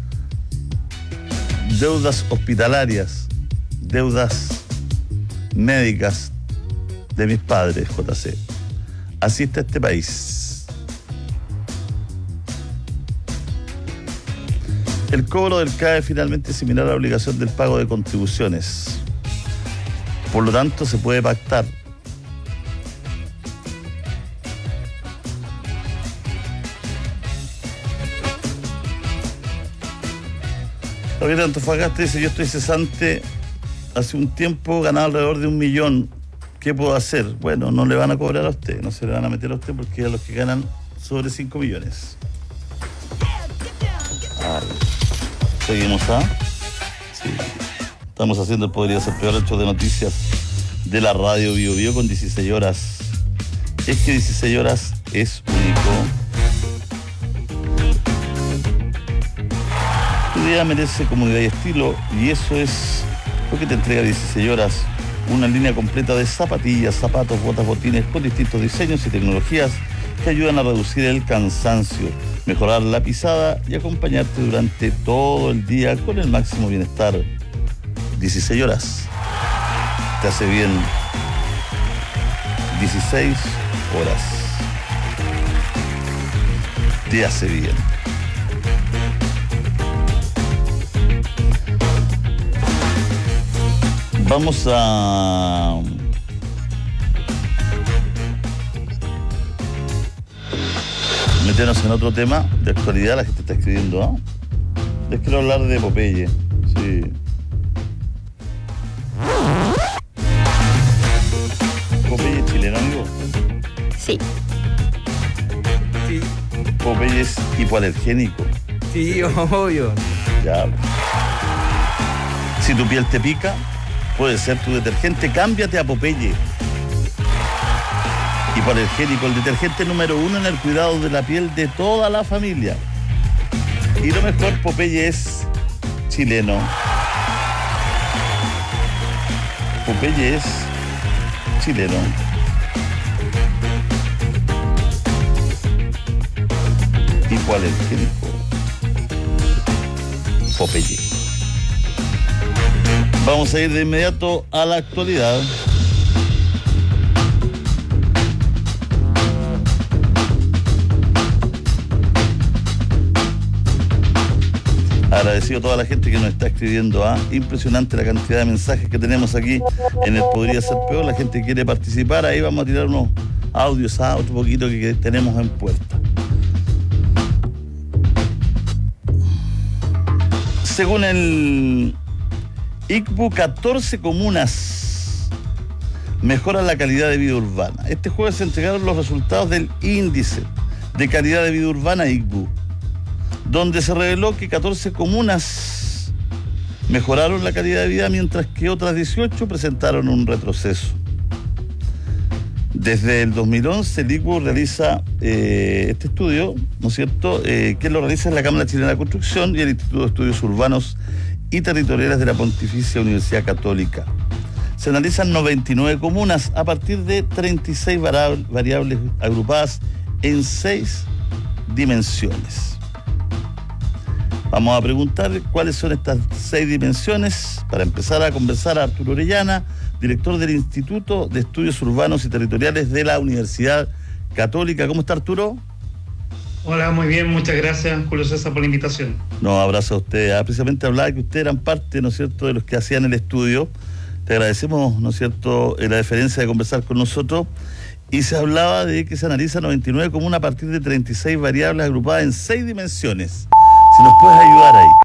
deudas hospitalarias, deudas médicas de mis padres, J C. Así está este país. El cobro del C A E finalmente es similar a la obligación del pago de contribuciones. Por lo tanto, se puede pactar. Javier Antofagasta dice: yo estoy cesante, hace un tiempo ganaba alrededor de un millón. ¿Qué puedo hacer? Bueno, no le van a cobrar a usted, no se le van a meter a usted porque a los que ganan sobre cinco millones. Vale. Seguimos, ¿ah? Sí. Estamos haciendo el Podría Ser Peor, hecho de noticias de la radio Bio Bio con dieciséis horas. Es que dieciséis horas es único. Tu día merece comodidad y estilo, y eso es lo que te entrega dieciséis horas. Una línea completa de zapatillas, zapatos, botas, botines con distintos diseños y tecnologías que ayudan a reducir el cansancio, mejorar la pisada y acompañarte durante todo el día con el máximo bienestar. dieciséis horas. Te hace bien. dieciséis horas. Te hace bien. Vamos a meternos en otro tema de actualidad. La gente está escribiendo, ¿no? Les quiero hablar de Popeye. Sí. Popeye es chileno, amigo. Sí. Sí. Popeye es hipoalergénico. Sí, obvio. Ya. Si tu piel te pica, puede ser tu detergente. Cámbiate a Popeye. Hipoalergénico, el detergente número uno en el cuidado de la piel de toda la familia. Y lo mejor, Popeye es chileno. Popeye es chileno. Hipoalergénico. Popeye. Vamos a ir de inmediato a la actualidad. Agradecido a toda la gente que nos está escribiendo. ¿ah? Impresionante la cantidad de mensajes que tenemos aquí en el Podría Ser Peor. La gente quiere participar. Ahí vamos a tirar unos audios a otro poquito que, que tenemos en puerta. Según el I C B U, catorce comunas mejoran la calidad de vida urbana. Este jueves se entregaron los resultados del índice de calidad de vida urbana I C B U, donde se reveló que catorce comunas mejoraron la calidad de vida, mientras que otras dieciocho presentaron un retroceso. Desde el dos mil once el I C B U realiza eh, este estudio, ¿no es cierto?, eh, que lo realiza en la Cámara Chilena de Construcción y el Instituto de Estudios Urbanos y Territoriales de la Pontificia Universidad Católica. Se analizan noventa y nueve comunas a partir de treinta y seis variables agrupadas en seis dimensiones. Vamos a preguntar cuáles son estas seis dimensiones para empezar a conversar a Arturo Orellana, director del Instituto de Estudios Urbanos y Territoriales de la Universidad Católica. ¿Cómo está, Arturo? Hola, muy bien, muchas gracias, Julio César, por la invitación. No, abrazo a usted. Ah, precisamente hablaba que ustedes eran parte, ¿no es cierto?, de los que hacían el estudio. Te agradecemos, ¿no es cierto?, la deferencia de conversar con nosotros. Y se hablaba de que se analiza noventa y nueve comunas a partir de treinta y seis variables agrupadas en seis dimensiones. Si nos puedes ayudar ahí.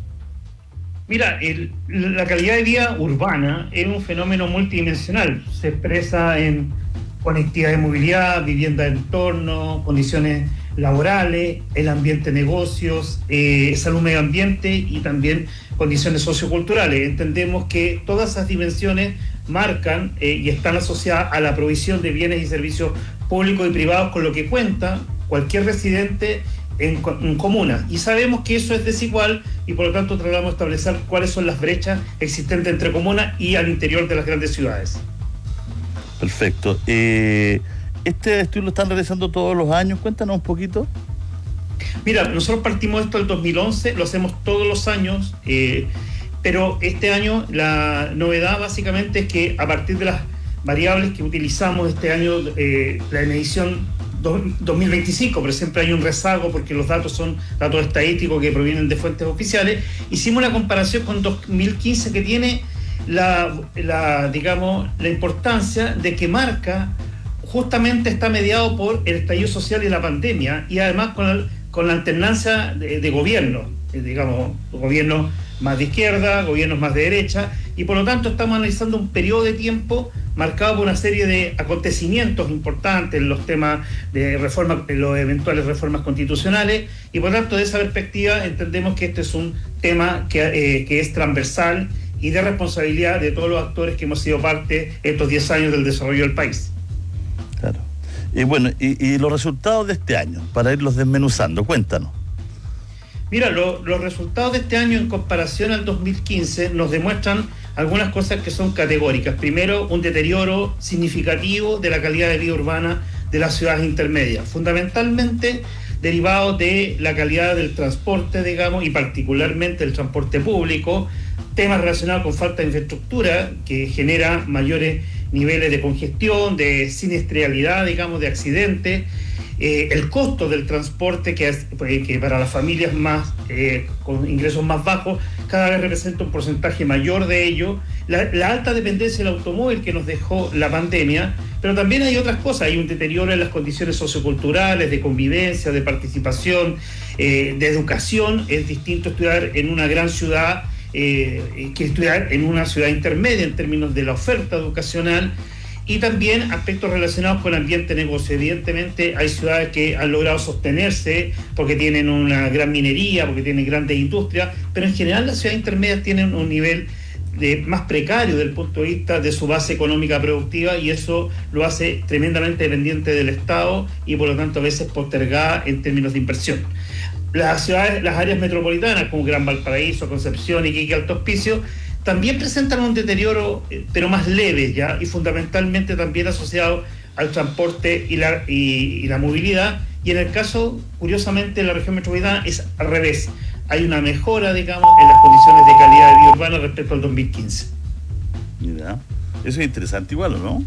Mira, el, la calidad de vida urbana es un fenómeno multidimensional. Se expresa en conectividad de movilidad, vivienda de entorno, condiciones laborales, el ambiente de negocios, eh, salud medio ambiente y también condiciones socioculturales. Entendemos que todas esas dimensiones marcan eh, y están asociadas a la provisión de bienes y servicios públicos y privados, con lo que cuenta cualquier residente en, en comuna. Y sabemos que eso es desigual y por lo tanto tratamos de establecer cuáles son las brechas existentes entre comunas y al interior de las grandes ciudades. Perfecto. Eh, este estudio lo están realizando todos los años. Cuéntanos un poquito. Mira, nosotros partimos esto del dos mil once, lo hacemos todos los años, eh, pero este año la novedad básicamente es que a partir de las variables que utilizamos este año, eh, la medición dos mil veinticinco, pero siempre hay un rezago porque los datos son datos estadísticos que provienen de fuentes oficiales, hicimos una comparación con dos mil quince que tiene la, la digamos, la importancia de que marca justamente está mediado por el estallido social y la pandemia, y además con, el, con la alternancia de, de gobierno, eh, digamos, gobiernos más de izquierda, gobiernos más de derecha, y por lo tanto estamos analizando un periodo de tiempo marcado por una serie de acontecimientos importantes en los temas de reforma, en los eventuales reformas constitucionales, y por lo tanto de esa perspectiva entendemos que este es un tema que, eh, que es transversal y de responsabilidad de todos los actores que hemos sido parte estos diez años del desarrollo del país. Claro. Y bueno, y, y los resultados de este año, para irlos desmenuzando, cuéntanos. Mira, lo, los resultados de este año en comparación al dos mil quince nos demuestran algunas cosas que son categóricas. Primero, un deterioro significativo de la calidad de vida urbana de las ciudades intermedias, fundamentalmente derivado de la calidad del transporte, digamos, y particularmente el transporte público, temas relacionados con falta de infraestructura que genera mayores niveles de congestión, de siniestralidad, digamos, de accidentes. Eh, el costo del transporte, que, es, que para las familias más eh, con ingresos más bajos cada vez representa un porcentaje mayor de ello, la, la alta dependencia del automóvil que nos dejó la pandemia, pero también hay otras cosas, hay un deterioro en las condiciones socioculturales, de convivencia, de participación, eh, de educación. Es distinto estudiar en una gran ciudad eh, que estudiar en una ciudad intermedia en términos de la oferta educacional. Y también aspectos relacionados con el ambiente de negocio. Evidentemente hay ciudades que han logrado sostenerse porque tienen una gran minería, porque tienen grandes industrias, pero en general las ciudades intermedias tienen un nivel de, más precario desde el punto de vista de su base económica productiva, y eso lo hace tremendamente dependiente del Estado y por lo tanto a veces postergada en términos de inversión. Las ciudades, las áreas metropolitanas como Gran Valparaíso, Concepción, Iquique, Alto Hospicio también presentan un deterioro, pero más leve ya, y fundamentalmente también asociado al transporte y la, y, y la movilidad. Y en el caso, curiosamente, de la región metropolitana es al revés. Hay una mejora, digamos, en las condiciones de calidad de vida urbana respecto al dos mil quince. Mira, eso es interesante igual, ¿o no?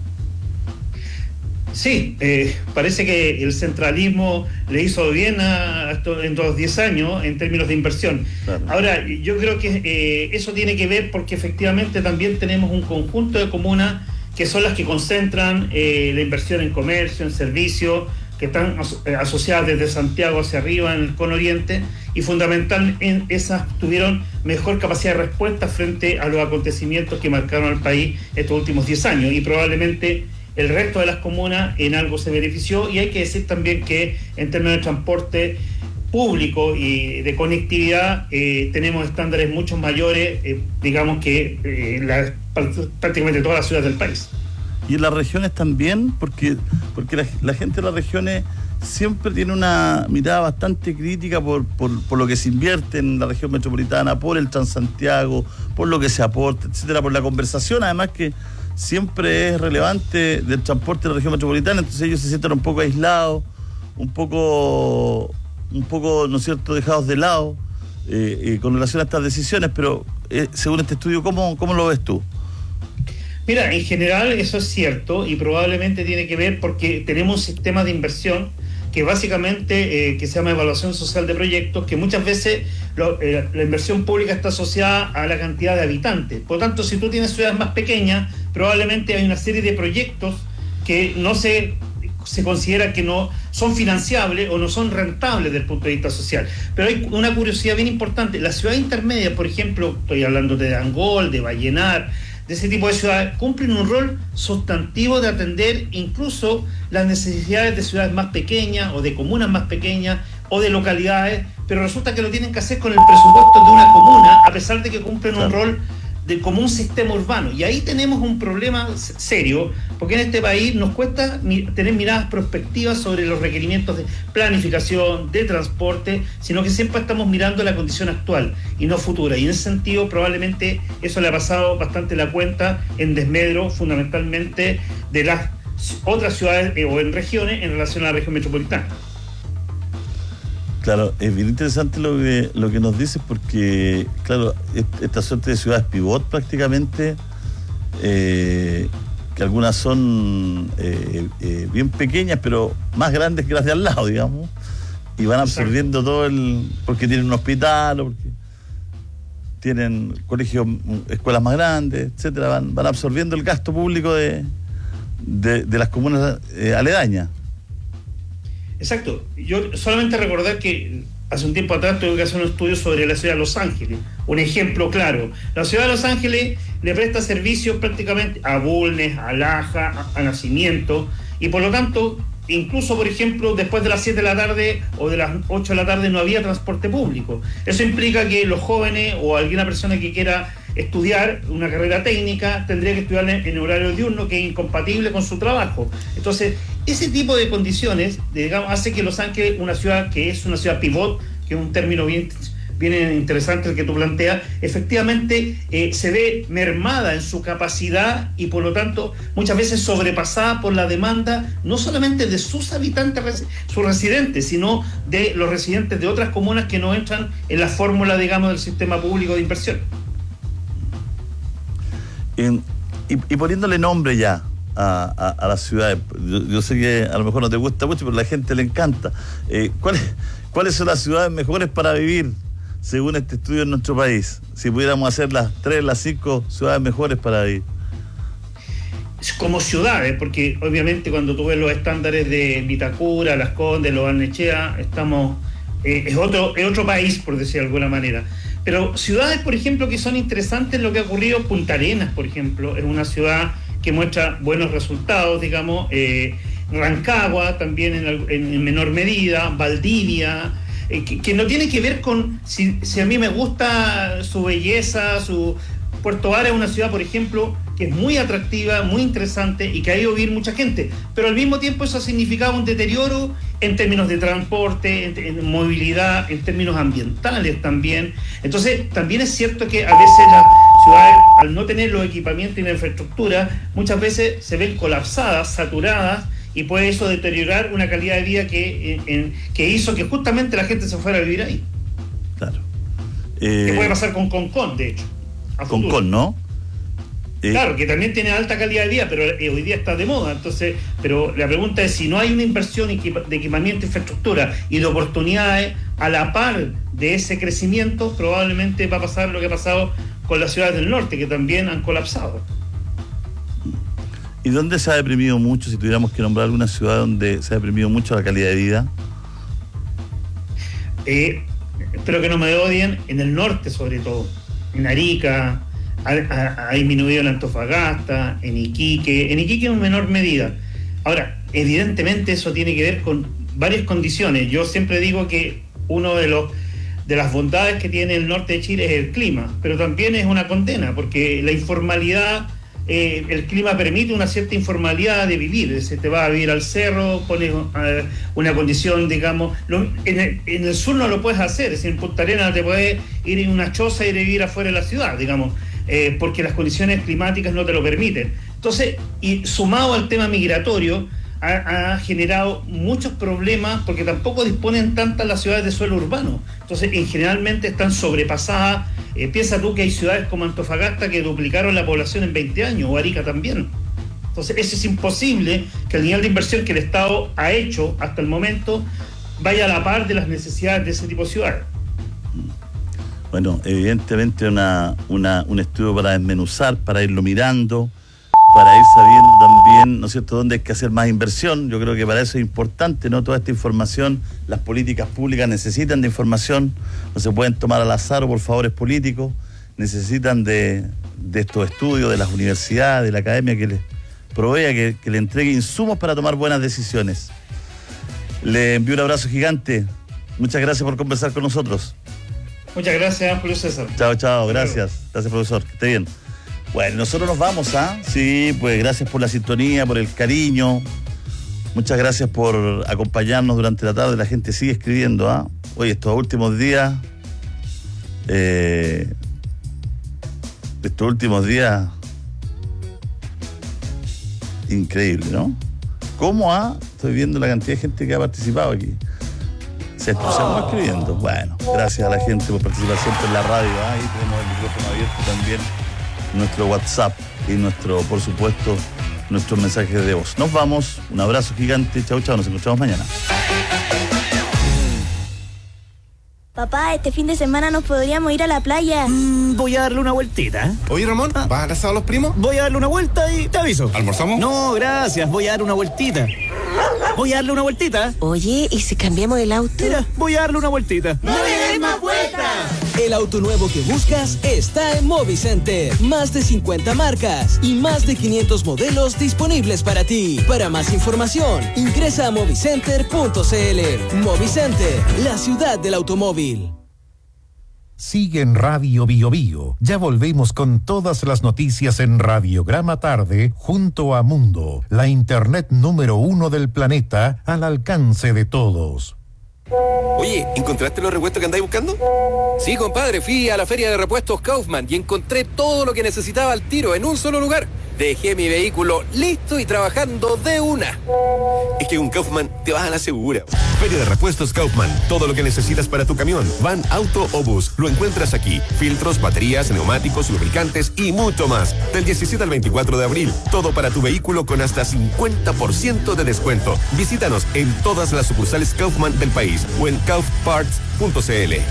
Sí, eh, parece que el centralismo le hizo bien a, a esto en los diez años en términos de inversión. Claro. Ahora, yo creo que eh, eso tiene que ver porque efectivamente también tenemos un conjunto de comunas que son las que concentran eh, la inversión en comercio, en servicios, que están aso- asociadas desde Santiago hacia arriba en el cono oriente, y fundamentalmente en esas tuvieron mejor capacidad de respuesta frente a los acontecimientos que marcaron al país estos últimos diez años, y probablemente el resto de las comunas en algo se benefició. Y hay que decir también que en términos de transporte público y de conectividad eh, tenemos estándares mucho mayores, eh, digamos que eh, la, prácticamente todas las ciudades del país. Y en las regiones también, porque porque la, la gente de las regiones siempre tiene una mirada bastante crítica por, por, por lo que se invierte en la región metropolitana, por el Transantiago, por lo que se aporta, etcétera, por la conversación, además que siempre es relevante del transporte de la región metropolitana. Entonces ellos se sienten un poco aislados, un poco, un poco, ¿no es cierto?, dejados de lado eh, eh, con relación a estas decisiones. Pero eh, según este estudio, ¿cómo, cómo lo ves tú? Mira, en general eso es cierto, y probablemente tiene que ver porque tenemos un sistema de inversión que básicamente eh, que se llama evaluación social de proyectos, que muchas veces lo, eh, la inversión pública está asociada a la cantidad de habitantes. Por lo tanto, si tú tienes ciudades más pequeñas, probablemente hay una serie de proyectos que no se, se considera que no son financiables o no son rentables desde el punto de vista social. Pero hay una curiosidad bien importante. Las ciudades intermedias, por ejemplo, estoy hablando de Angol, de Vallenar, de ese tipo de ciudades, cumplen un rol sustantivo de atender incluso las necesidades de ciudades más pequeñas o de comunas más pequeñas o de localidades, pero resulta que lo tienen que hacer con el presupuesto de una comuna, a pesar de que cumplen un rol de, como un sistema urbano. Y ahí tenemos un problema serio, porque en este país nos cuesta mi, tener miradas prospectivas sobre los requerimientos de planificación, de transporte, sino que siempre estamos mirando la condición actual y no futura. Y en ese sentido probablemente eso le ha pasado bastante la cuenta en desmedro fundamentalmente de las otras ciudades eh, o en regiones en relación a la región metropolitana. Claro, es bien interesante lo que, lo que nos dices, porque, claro, esta suerte de ciudades pivot prácticamente, eh, que algunas son eh, eh, bien pequeñas, pero más grandes que las de al lado, digamos, y van absorbiendo Exacto. todo el... porque tienen un hospital, o porque tienen colegios, escuelas más grandes, etcétera, van, van absorbiendo el gasto público de, de, de las comunas eh, aledañas. Exacto. Yo solamente recordar que hace un tiempo atrás tuve que hacer un estudio sobre la ciudad de Los Ángeles. Un ejemplo claro. La ciudad de Los Ángeles le presta servicios prácticamente a Bulnes, a Laja, a, a Nacimiento, y por lo tanto, incluso, por ejemplo, después de las siete de la tarde o de las ocho de la tarde no había transporte público. Eso implica que los jóvenes o alguna persona que quiera estudiar una carrera técnica tendría que estudiar en horario diurno, que es incompatible con su trabajo. Entonces, ese tipo de condiciones, digamos, hace que Los Ángeles, una ciudad que es una ciudad pivot, que es un término bien, bien interesante el que tú planteas, efectivamente eh, se ve mermada en su capacidad y por lo tanto muchas veces sobrepasada por la demanda, no solamente de sus habitantes, sus residentes, sino de los residentes de otras comunas que no entran en la fórmula, digamos, del sistema público de inversión. En, y, y poniéndole nombre ya a, a, a las ciudades, yo, yo sé que a lo mejor no te gusta mucho, pero a la gente le encanta. Eh, ¿cuáles, ¿Cuáles son las ciudades mejores para vivir según este estudio en nuestro país? Si pudiéramos hacer las tres, las cinco ciudades mejores para vivir. Como ciudades, porque obviamente cuando tú ves los estándares de Vitacura, Las Condes, Los Barnechea, estamos, eh, es otro, es otro país, por decir de alguna manera. Pero ciudades, por ejemplo, que son interesantes, lo que ha ocurrido, Punta Arenas, por ejemplo, es una ciudad que muestra buenos resultados, digamos, eh, Rancagua también en, en, en menor medida, Valdivia, eh, que, que no tiene que ver con si, si a mí me gusta su belleza, su Puerto Vara es una ciudad, por ejemplo, que es muy atractiva, muy interesante y que ha ido a vivir mucha gente, pero al mismo tiempo eso ha significado un deterioro en términos de transporte, en, en movilidad, en términos ambientales también. Entonces, también es cierto que a veces las ciudades, al no tener los equipamientos y la infraestructura, muchas veces se ven colapsadas, saturadas, y puede eso deteriorar una calidad de vida que, en, en, que hizo que justamente la gente se fuera a vivir ahí. Claro. Eh, ¿Qué puede pasar con Concón, de hecho? Concón, ¿no? Eh, claro, que también tiene alta calidad de vida, pero eh, hoy día está de moda. Entonces, pero la pregunta es, si no hay una inversión de equipamiento, infraestructura y de oportunidades a la par de ese crecimiento, probablemente va a pasar lo que ha pasado con las ciudades del norte, que también han colapsado. ¿Y dónde se ha deprimido mucho, si tuviéramos que nombrar alguna ciudad donde se ha deprimido mucho la calidad de vida? Eh, espero que no me odien, en el norte sobre todo, en Arica, ha, ha, ha disminuido en Antofagasta, en Iquique, en Iquique en menor medida. Ahora, evidentemente eso tiene que ver con varias condiciones. Yo siempre digo que uno de los de las bondades que tiene el norte de Chile es el clima, pero también es una condena, porque la informalidad, eh, el clima permite una cierta informalidad de vivir. Se te va a vivir al cerro, pones uh, una condición, digamos, lo, en, el, en el sur no lo puedes hacer, es decir, en Punta Arenas te puedes ir en una choza y ir a vivir afuera de la ciudad, digamos, eh, porque las condiciones climáticas no te lo permiten. Entonces, y sumado al tema migratorio, ha, ha generado muchos problemas, porque tampoco disponen tantas las ciudades de suelo urbano. Entonces, en, generalmente están sobrepasadas. Eh, piensa tú que hay ciudades como Antofagasta que duplicaron la población en veinte años, o Arica también. Entonces, eso es imposible que el nivel de inversión que el Estado ha hecho hasta el momento vaya a la par de las necesidades de ese tipo de ciudades. Bueno, evidentemente una, una, un estudio para desmenuzar, para irlo mirando, para ir sabiendo también, ¿no es cierto?, dónde hay que hacer más inversión. Yo creo que para eso es importante, ¿no? Toda esta información, las políticas públicas necesitan de información, no se pueden tomar al azar o por favores políticos, necesitan de, de estos estudios, de las universidades, de la academia que les provea, que, que le entregue insumos para tomar buenas decisiones. Le envío un abrazo gigante, muchas gracias por conversar con nosotros. Muchas gracias, Julio César. Chao, chao, gracias. Gracias, profesor, que esté bien. Bueno, nosotros nos vamos, ¿ah? ¿eh? Sí, pues gracias por la sintonía, por el cariño. Muchas gracias por acompañarnos durante la tarde. La gente sigue escribiendo, ¿ah? ¿eh? Oye, estos últimos días... Eh, estos últimos días... Increíble, ¿no? ¿Cómo ha? ¿ah? Estoy viendo la cantidad de gente que ha participado aquí. Se entusiasmó escribiendo. Bueno, gracias a la gente por participar siempre en la radio. ¿eh? Ahí tenemos el micrófono abierto también. Nuestro WhatsApp y nuestro, por supuesto, nuestros mensajes de voz. Nos vamos, un abrazo gigante, chau chau, nos encontramos mañana. Papá, este fin de semana nos podríamos ir a la playa. Mm, voy a darle una vueltita. Oye, Ramón, ¿vas a abrazar a los primos? Voy a darle una vuelta y te aviso. ¿Almorzamos? No, gracias, voy a darle una vueltita. Voy a darle una vueltita. Oye, ¿y si cambiamos el auto? Mira, voy a darle una vueltita. ¡No le des más vueltas! El auto nuevo que buscas está en Movicenter. Más de cincuenta marcas y más de quinientos modelos disponibles para ti. Para más información, ingresa a movicenter punto c l. Movicenter, la ciudad del automóvil. Sigue en Radio Bio Bio. Ya volvemos con todas las noticias en Radiograma Tarde junto a Mundo, la internet número uno del planeta al alcance de todos. Oye, ¿encontraste los repuestos que andáis buscando? Sí, compadre, fui a la feria de repuestos Kaufman y encontré todo lo que necesitaba al tiro en un solo lugar. Dejé mi vehículo listo y trabajando de una. Es que con Kaufman te vas a la segura. Feria de repuestos Kaufman. Todo lo que necesitas para tu camión, van, auto o bus, lo encuentras aquí. Filtros, baterías, neumáticos, lubricantes y mucho más. Del diecisiete al veinticuatro de abril. Todo para tu vehículo con hasta cincuenta por ciento de descuento. Visítanos en todas las sucursales Kaufman del país o en kauf parts punto c l.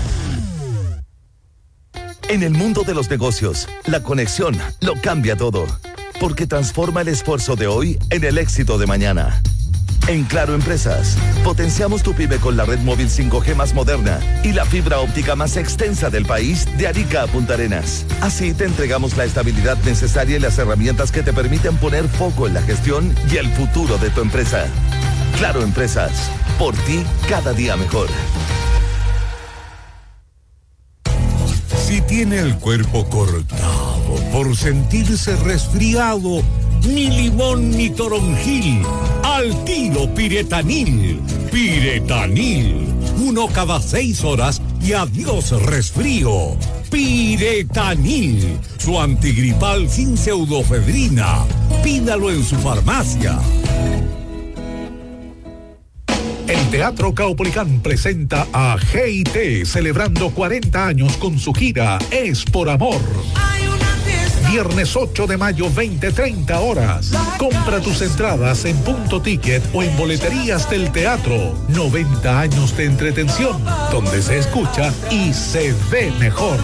En el mundo de los negocios, la conexión lo cambia todo, porque transforma el esfuerzo de hoy en el éxito de mañana. En Claro Empresas, potenciamos tu pyme con la red móvil cinco G más moderna y la fibra óptica más extensa del país de Arica a Punta Arenas. Así te entregamos la estabilidad necesaria y las herramientas que te permiten poner foco en la gestión y el futuro de tu empresa. Claro Empresas, por ti cada día mejor. Si tiene el cuerpo cortado por sentirse resfriado, ni limón ni toronjil, al tiro Piretanil. Piretanil, uno cada seis horas y adiós resfrío. Piretanil, su antigripal sin pseudofedrina. Pídalo en su farmacia. El Teatro Caupolicán presenta a G I T celebrando cuarenta años con su gira Es por Amor. Viernes ocho de mayo, veinte treinta horas. Compra tus entradas en Punto Ticket o en boleterías del teatro. noventa años de entretención, donde se escucha y se ve mejor.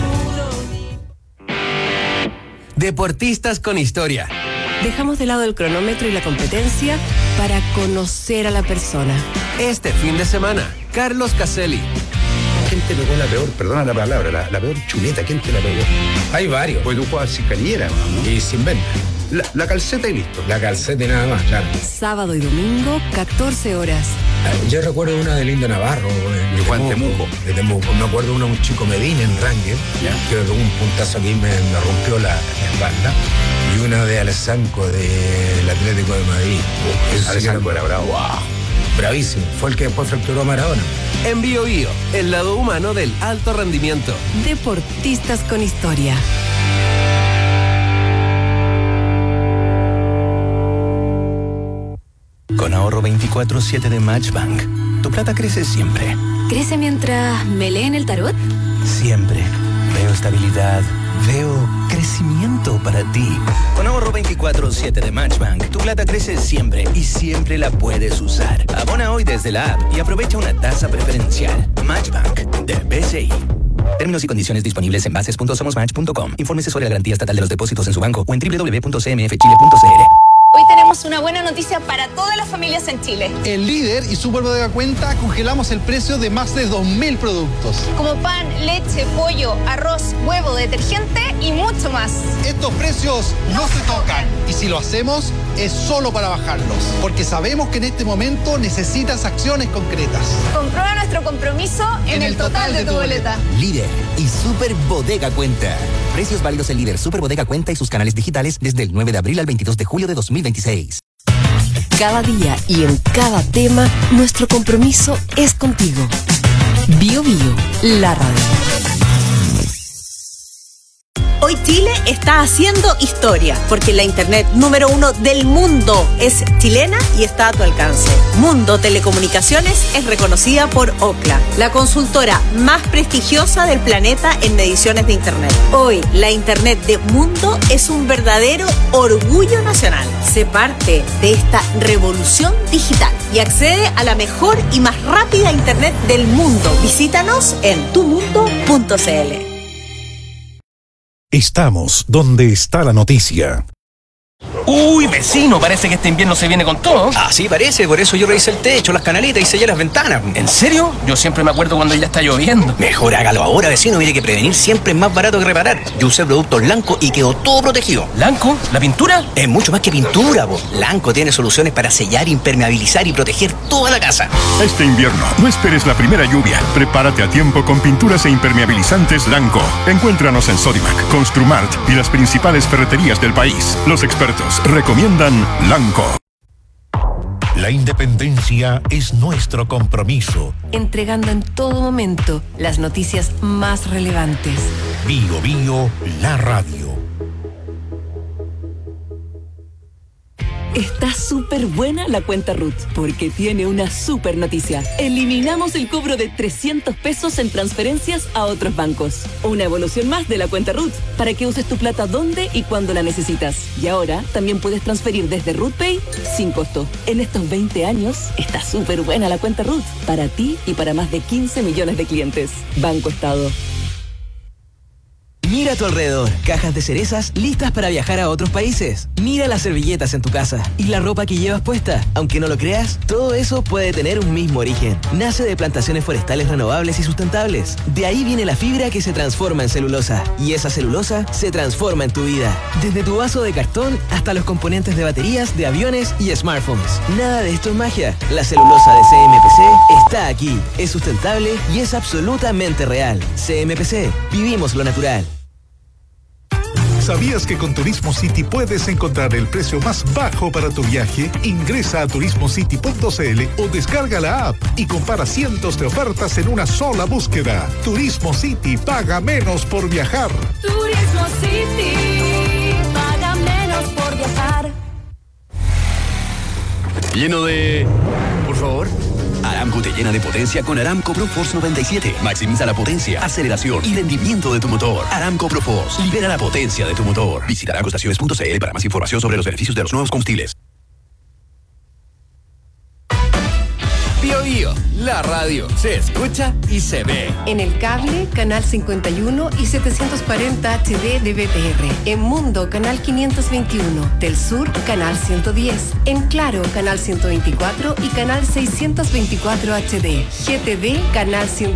Deportistas con historia. Dejamos de lado el cronómetro y la competencia para conocer a la persona. Este fin de semana, Carlos Caselli. ¿Quién te pegó la peor, perdona la palabra, la, la peor chuleta? ¿Quién te la pegó? Hay varios. Pues tú juegas fiscaliera, ¿no? Y sin venta. La, la calceta y listo. La calceta y nada más, claro. Sábado y domingo, catorce horas. Yo recuerdo una de Lindo Navarro. De Juan Temuco. De Temuco. Me acuerdo una de un chico Medina en Ranger, ¿ya? Que de un puntazo aquí me, me rompió la, la espalda. Y una de Alessanco del Atlético de Madrid. Uh, Alessanco era bravo. Wow. Bravísimo. Fue el que después fracturó a Maradona. En Bio Bio, el lado humano del alto rendimiento. Deportistas con historia. Con ahorro veinticuatro siete de Matchbank, tu plata crece siempre. ¿Crece mientras me leen el tarot? Siempre. Veo estabilidad. Veo crecimiento para ti. Con ahorro veinticuatro siete de Matchbank, tu plata crece siempre y siempre la puedes usar. Abona hoy desde la app y aprovecha una tasa preferencial. Matchbank, de B C I. Términos y condiciones disponibles en bases punto somos match punto com. Infórmese sobre la garantía estatal de los depósitos en su banco o en doble u doble u doble u punto c m f chile punto c l. Hoy tenemos una buena noticia para todas las familias en Chile. En Líder y Super Bodega Cuenta congelamos el precio de más de dos mil productos. Como pan, leche, pollo, arroz, huevo, detergente y mucho más. Estos precios no se tocan. Y si lo hacemos, es solo para bajarlos. Porque sabemos que en este momento necesitas acciones concretas. Comprueba nuestro compromiso en, en el, el total, total de tu boleta. Líder y Super Bodega Cuenta. Precios válidos en Líder, Super Bodega Cuenta y sus canales digitales desde el nueve de abril al veintidós de julio de dos mil veintiséis. Cada día y en cada tema, nuestro compromiso es contigo. Bio Bio, la radio. Hoy Chile está haciendo historia, porque la internet número uno del mundo es chilena y está a tu alcance. Mundo Telecomunicaciones es reconocida por Ookla, la consultora más prestigiosa del planeta en mediciones de internet. Hoy, la internet de Mundo es un verdadero orgullo nacional. Sé parte de esta revolución digital y accede a la mejor y más rápida internet del mundo. Visítanos en tu mundo punto c l. Estamos donde está la noticia. Uy, vecino, parece que este invierno se viene con todo. Así parece, por eso yo revisé el techo, las canalitas y sellé las ventanas. ¿En serio? Yo siempre me acuerdo cuando ya está lloviendo. Mejor hágalo ahora, vecino, mire que prevenir siempre es más barato que reparar. Yo usé productos Lanco y quedó todo protegido. ¿Lanco? ¿La pintura? Es mucho más que pintura, po. Lanco tiene soluciones para sellar, impermeabilizar y proteger toda la casa. Este invierno, no esperes la primera lluvia. Prepárate a tiempo con pinturas e impermeabilizantes Lanco. Encuéntranos en Sodimac, Construmart y las principales ferreterías del país. Los expertos recomiendan Lanco. La independencia es nuestro compromiso. Entregando en todo momento las noticias más relevantes. Bio Bio, la radio. Está súper buena la cuenta Ruth, porque tiene una súper noticia. Eliminamos el cobro de trescientos pesos en transferencias a otros bancos. Una evolución más de la cuenta Ruth, para que uses tu plata donde y cuando la necesitas. Y ahora también puedes transferir desde RuthPay sin costo. En estos veinte años, está súper buena la cuenta Ruth, para ti y para más de quince millones de clientes. Banco Estado. Mira a tu alrededor, cajas de cerezas listas para viajar a otros países. Mira las servilletas en tu casa y la ropa que llevas puesta. Aunque no lo creas, todo eso puede tener un mismo origen. Nace de plantaciones forestales renovables y sustentables. De ahí viene la fibra que se transforma en celulosa. Y esa celulosa se transforma en tu vida. Desde tu vaso de cartón hasta los componentes de baterías, de aviones y smartphones. Nada de esto es magia. La celulosa de C M P C está aquí. Es sustentable y es absolutamente real. C M P C. Vivimos lo natural. ¿Sabías que con Turismo City puedes encontrar el precio más bajo para tu viaje? Ingresa a turismo city punto c l o descarga la app y compara cientos de ofertas en una sola búsqueda. Turismo City, paga menos por viajar. Turismo City, paga menos por viajar. Lleno de... Por favor. Aramco te llena de potencia con Aramco ProForce noventa y siete. Maximiza la potencia, aceleración y rendimiento de tu motor. Aramco ProForce. Libera la potencia de tu motor. Visita aramco estaciones punto c l para más información sobre los beneficios de los nuevos combustibles. Bio Bio, la radio se escucha y se ve. En el cable, canal cincuenta y uno y setecientos cuarenta H D de B T R. En Mundo, canal quinientos veintiuno. Del Sur, canal ciento diez. En Claro, canal ciento veinticuatro y canal seiscientos veinticuatro H D. G T D, canal ciento